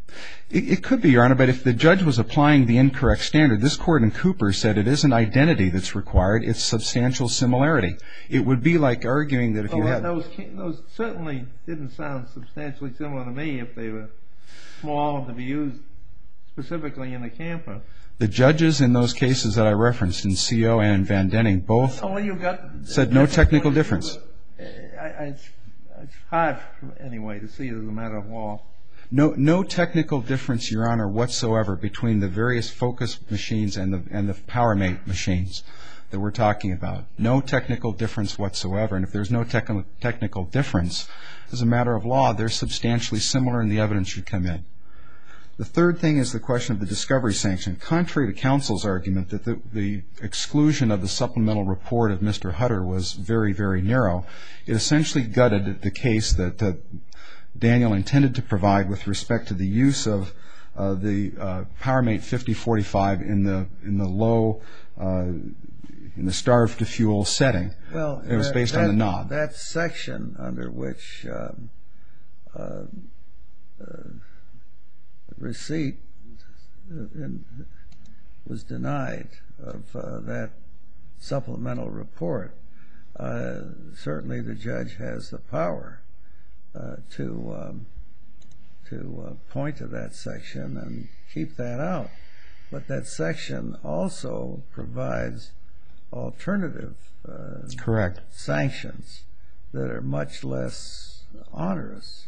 A: It, it could be, Your Honor, but if the judge was applying the incorrect standard, this court in Cooper said it isn't identity that's required, it's substantial similarity. It would be like arguing that if
C: well,
A: you had...
C: Those, those certainly didn't sound substantially similar to me if they were small and to be used specifically in a camper.
A: The judges in those cases that I referenced, in C O and in Van Denning, both
C: Oh, well, you got
A: said no technical difference.
C: I, I, it's, it's hard, anyway, to see it as a matter of law.
A: No, no technical difference, Your Honor, whatsoever between the various Focus machines and the and the PowerMate machines that we're talking about. No technical difference whatsoever. And if there's no technical technical difference, as a matter of law, they're substantially similar, and the evidence should come in. The third thing is the question of the discovery sanction. Contrary to counsel's argument that the, the exclusion of the supplemental report of Mister Hutter was very, very narrow, it essentially gutted the case that uh, Daniel intended to provide with respect to the use of uh, the uh, PowerMate fifty forty-five in the in the low uh, in the starved to fuel setting.
D: Well,
A: it was
D: that,
A: based
D: that,
A: on the knob.
D: That section under which um, uh, uh, receipt in, was denied of uh, that supplemental report. Uh, certainly, the judge has the power uh, to um, to uh, point to that section and keep that out. But that section also provides alternative uh,
A: Correct.
D: sanctions that are much less onerous.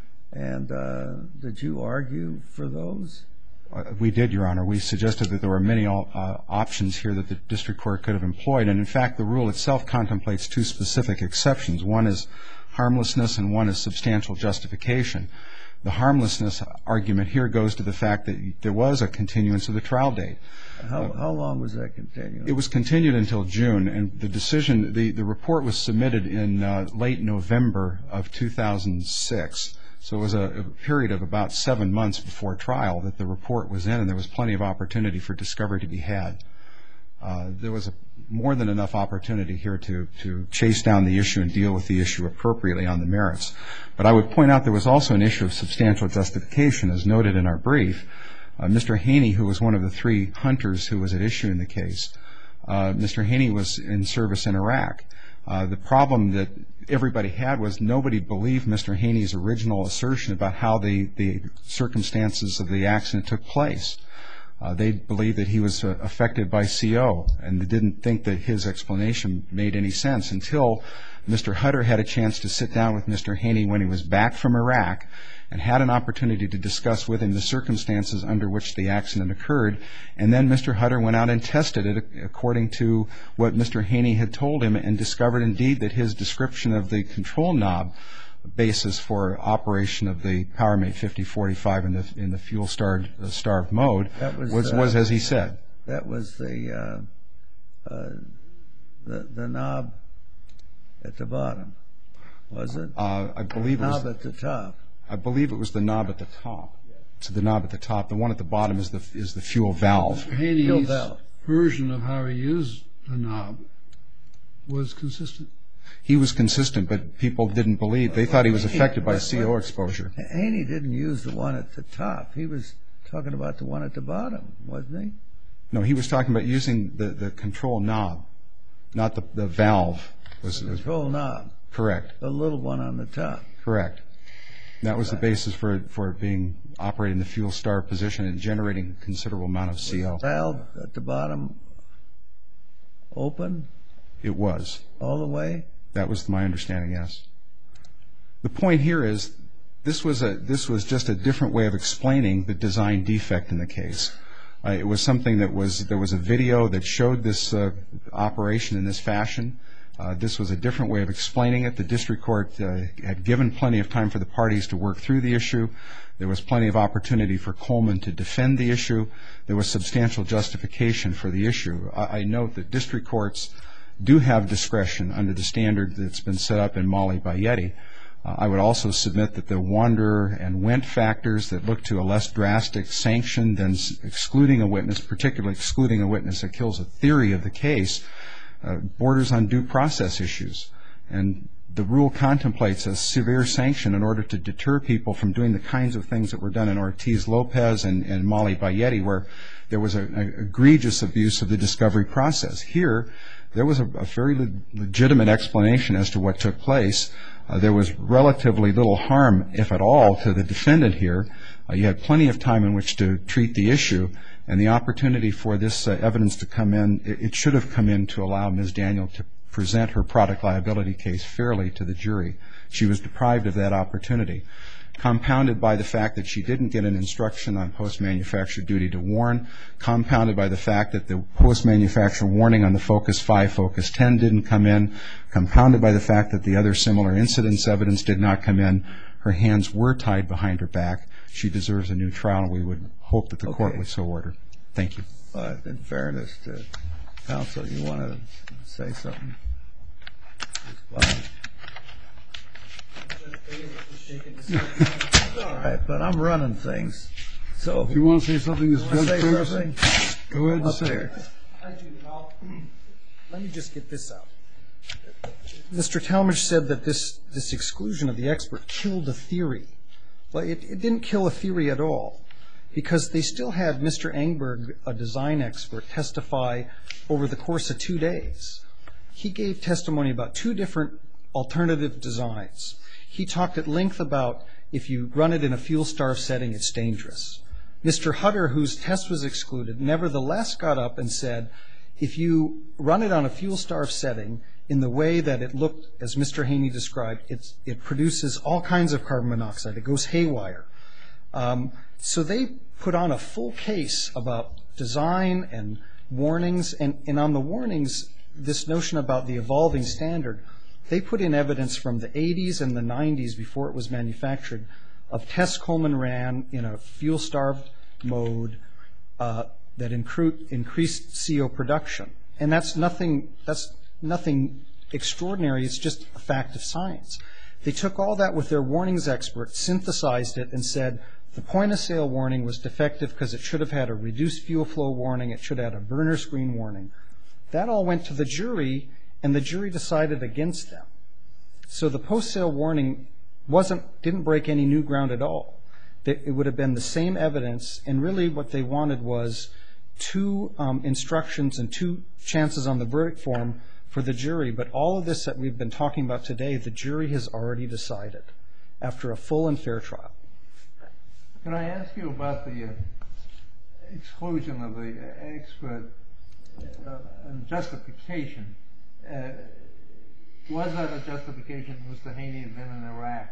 D: And uh, did you argue for those?
A: Uh, we did, Your Honor. We suggested that there were many uh, options here that the district court could have employed. And, in fact, the rule itself contemplates two specific exceptions. One is harmlessness and one is substantial justification. The harmlessness argument here goes to the fact that there was a continuance of the trial date.
D: How, uh, how long was that continued?
A: It was continued until June, and the decision, the, the report was submitted in uh, late November of two thousand six. So it was a, a period of about seven months before trial that the report was in, and there was plenty of opportunity for discovery to be had. Uh, there was a, more than enough opportunity here to, to chase down the issue and deal with the issue appropriately on the merits. But I would point out there was also an issue of substantial justification, as noted in our brief. Uh, Mister Haney, who was one of the three hunters who was at issue in the case, uh, Mister Haney was in service in Iraq. Uh, the problem that everybody had was nobody believed Mister Haney's original assertion about how the, the circumstances of the accident took place. Uh, they believed that he was uh, affected by C O, and they didn't think that his explanation made any sense until Mister Hutter had a chance to sit down with Mister Haney when he was back from Iraq and had an opportunity to discuss with him the circumstances under which the accident occurred. And then Mister Hutter went out and tested it according to what Mister Haney had told him, and discovered indeed that his description of the control knob basis for operation of the PowerMate fifty forty-five in the in the fuel starved uh, starved mode was was, uh, was as he said.
D: That was the uh, uh, the the knob at the bottom, was it?
A: Uh, I believe
D: the
A: it was
D: knob at the top.
A: I believe it was the knob at the top. So the knob at the top. The one at the bottom is the is the fuel valve.
B: Mister Haney's
D: fuel valve.
B: version of how he used the knob was consistent.
A: He was consistent, but people didn't believe. They thought he was affected by C O exposure.
D: Haney didn't use the one at the top. He was talking about the one at the bottom, wasn't he?
A: No, he was talking about using the, the control knob, not the, the valve. Was
D: the control knob.
A: Correct.
D: The little one on the top.
A: Correct. That was the basis for for it being operating in the fuel starved position and generating a considerable amount of C O.
D: Was the valve at the bottom open?
A: It was.
D: All the way?
A: That was my understanding, yes. The point here is this was a this was just a different way of explaining the design defect in the case. Uh, it was something that was there was a video that showed this uh, operation in this fashion. Uh, this was a different way of explaining it. The district court uh, had given plenty of time for the parties to work through the issue. There was plenty of opportunity for Coleman to defend the issue. There was substantial justification for the issue. I, I note that district courts do have discretion under the standard that's been set up in Molly by Yeti. Uh, I would also submit that the Wanderer and Wendt factors that look to a less drastic sanction than s- excluding a witness, particularly excluding a witness that kills a theory of the case, uh, borders on due process issues. And the rule contemplates a severe sanction in order to deter people from doing the kinds of things that were done in Ortiz-Lopez and, and Molly by Yeti, where there was an egregious abuse of the discovery process. Here, there was a, a very le- legitimate explanation as to what took place. Uh, there was relatively little harm, if at all, to the defendant here. Uh, you had plenty of time in which to treat the issue, And the opportunity for this uh, evidence to come in, it, it should have come in to allow Miz Daniel to present her product liability case fairly to the jury. She was deprived of that opportunity, compounded by the fact that she didn't get an instruction on post-manufacture duty to warn, compounded by the fact that the post-manufacture warning on the Focus five, Focus ten didn't come in, compounded by the fact that the other similar incidents evidence did not come in. Her hands were tied behind her back. She deserves a new trial, and we would hope that the
D: Okay.
A: court would so order. Thank you.
D: But in fairness to counsel, you want to say something? All right, but I'm running things. So
B: If you want to say something, as
D: wanna
B: Judge
D: say
B: Ferguson,
D: something?
B: go ahead and
D: Up
B: say
D: there.
B: it.
E: I do. Well, let me just get this out. Mister Talmadge said that this, this exclusion of the expert killed a theory. Well, it, it didn't kill a theory at all, because they still had Mister Engberg, a design expert, testify over the course of two days. He gave testimony about two different alternative designs. He talked at length about if you run it in a fuel-starved setting, it's dangerous. Mister Hutter, whose test was excluded, nevertheless got up and said, if you run it on a fuel-starved setting in the way that it looked, as Mister Haney described, it's, it produces all kinds of carbon monoxide. It goes haywire. Um, so they put on a full case about design and warnings, and, and on the warnings, this notion about the evolving standard, they put in evidence from the eighties and the nineties before it was manufactured of tests Coleman ran in a fuel-starved mode uh, that incre- increased C O production. And that's nothing, that's nothing extraordinary. It's just a fact of science. They took all that with their warnings expert, synthesized it, and said the point-of-sale warning was defective because it should have had a reduced fuel flow warning. It should have had a burner screen warning. That all went to the jury, and the jury decided against them. So the post-sale warning wasn't, didn't break any new ground at all. It would have been the same evidence, and really what they wanted was two um, instructions and two chances on the verdict form for the jury. But all of this that we've been talking about today, the jury has already decided after a full and fair trial.
C: Can I ask you about the uh, exclusion of the expert uh, and justification? Uh, was that a justification that Mister Haney had been in Iraq?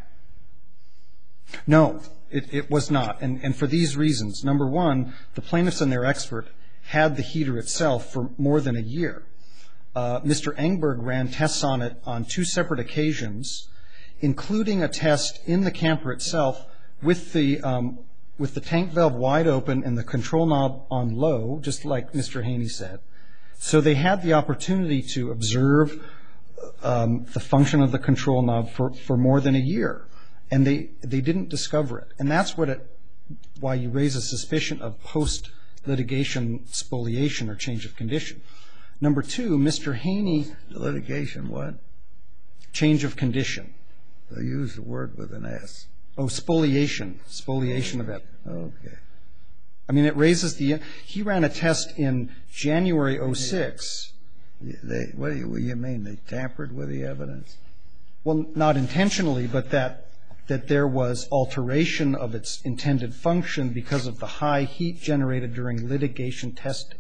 E: No, it, it was not, and, and for these reasons. Number one, the plaintiffs and their expert had the heater itself for more than a year. Uh, Mister Engberg ran tests on it on two separate occasions, including a test in the camper itself with the um, with the tank valve wide open and the control knob on low, just like Mister Haney said. So they had the opportunity to observe um, the function of the control knob for, for more than a year, and they, they didn't discover it. And that's what it, why you raise a suspicion of post-litigation spoliation or change of condition. Number two, Mister Haney...
D: Litigation what?
E: Change of condition.
D: They use the word with an S.
E: Oh, spoliation. Spoliation of it.
D: Okay.
E: I mean, it raises the... He ran a test in January oh six.
D: They, what do you, what do you mean? They tampered with the evidence?
E: Well, not intentionally, but that that there was alteration of its intended function because of the high heat generated during litigation testing.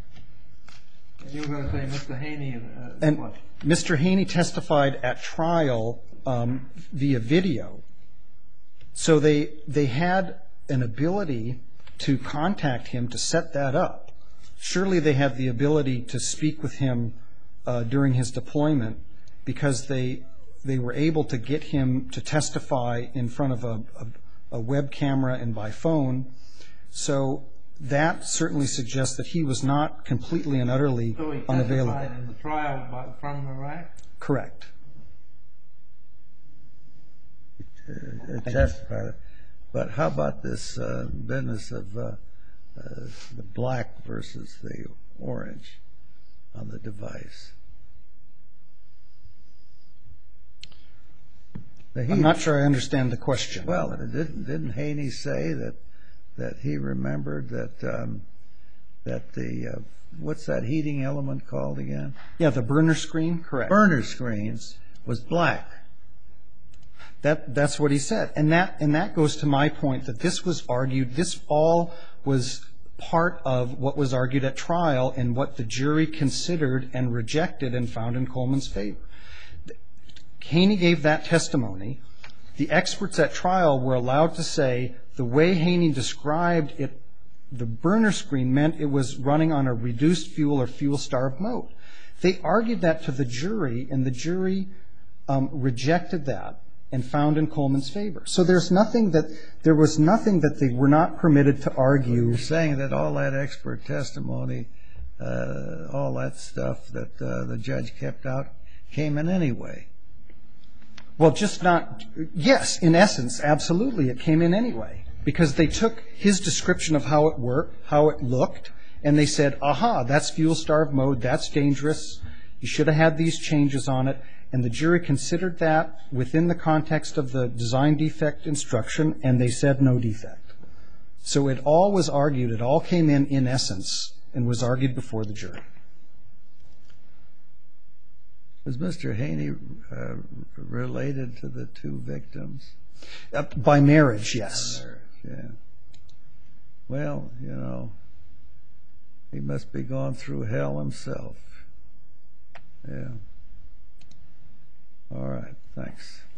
C: And you were going to say Mister Haney... Uh,
E: And
C: what?
E: Mister Haney testified at trial um, via video. So they they had an ability to contact him to set that up. Surely they had the ability to speak with him uh, during his deployment because they they were able to get him to testify in front of a, a, a web camera and by phone. So that certainly suggests that he was not completely and utterly
C: So he
E: unavailable.
C: testified in the trial about, from Iraq?
E: Correct.
D: Uh, testified. But how about this uh, business of uh, uh, the black versus the orange on the device? The
E: I'm
D: heat-
E: not sure I understand the question.
D: Well, didn't didn't Haney say that that he remembered that um, that the uh, what's that heating element called again?
E: Yeah, the burner screen, correct.
D: Burner screens was black.
E: That that's what he said, and that and that goes to my point that this was argued. This all was part of what was argued at trial and what the jury considered and rejected and found in Coleman's favor. Haney gave that testimony. The experts at trial were allowed to say the way Haney described it, the burner screen meant it was running on a reduced fuel or fuel-starved mode. They argued that to the jury, and the jury um, rejected that and found in Coleman's favor. So there's nothing that there was nothing that they were not permitted to argue.
D: You're saying that all that expert testimony, uh, all that stuff that uh, the judge kept out, came in anyway.
E: Well, just not. Yes, in essence, absolutely, it came in anyway, because they took his description of how it worked, how it looked, and they said, "Aha, that's fuel-starved mode. That's dangerous. You should have had these changes on it." And the jury considered that within the context of the design defect instruction, and they said no defect. So it all was argued, it all came in in essence, and was argued before the jury.
D: Was Mister Haney uh, related to the two victims?
E: Uh, by marriage, yes.
D: By marriage, yeah. Well, you know, he must be going through hell himself. Yeah. All right, thanks.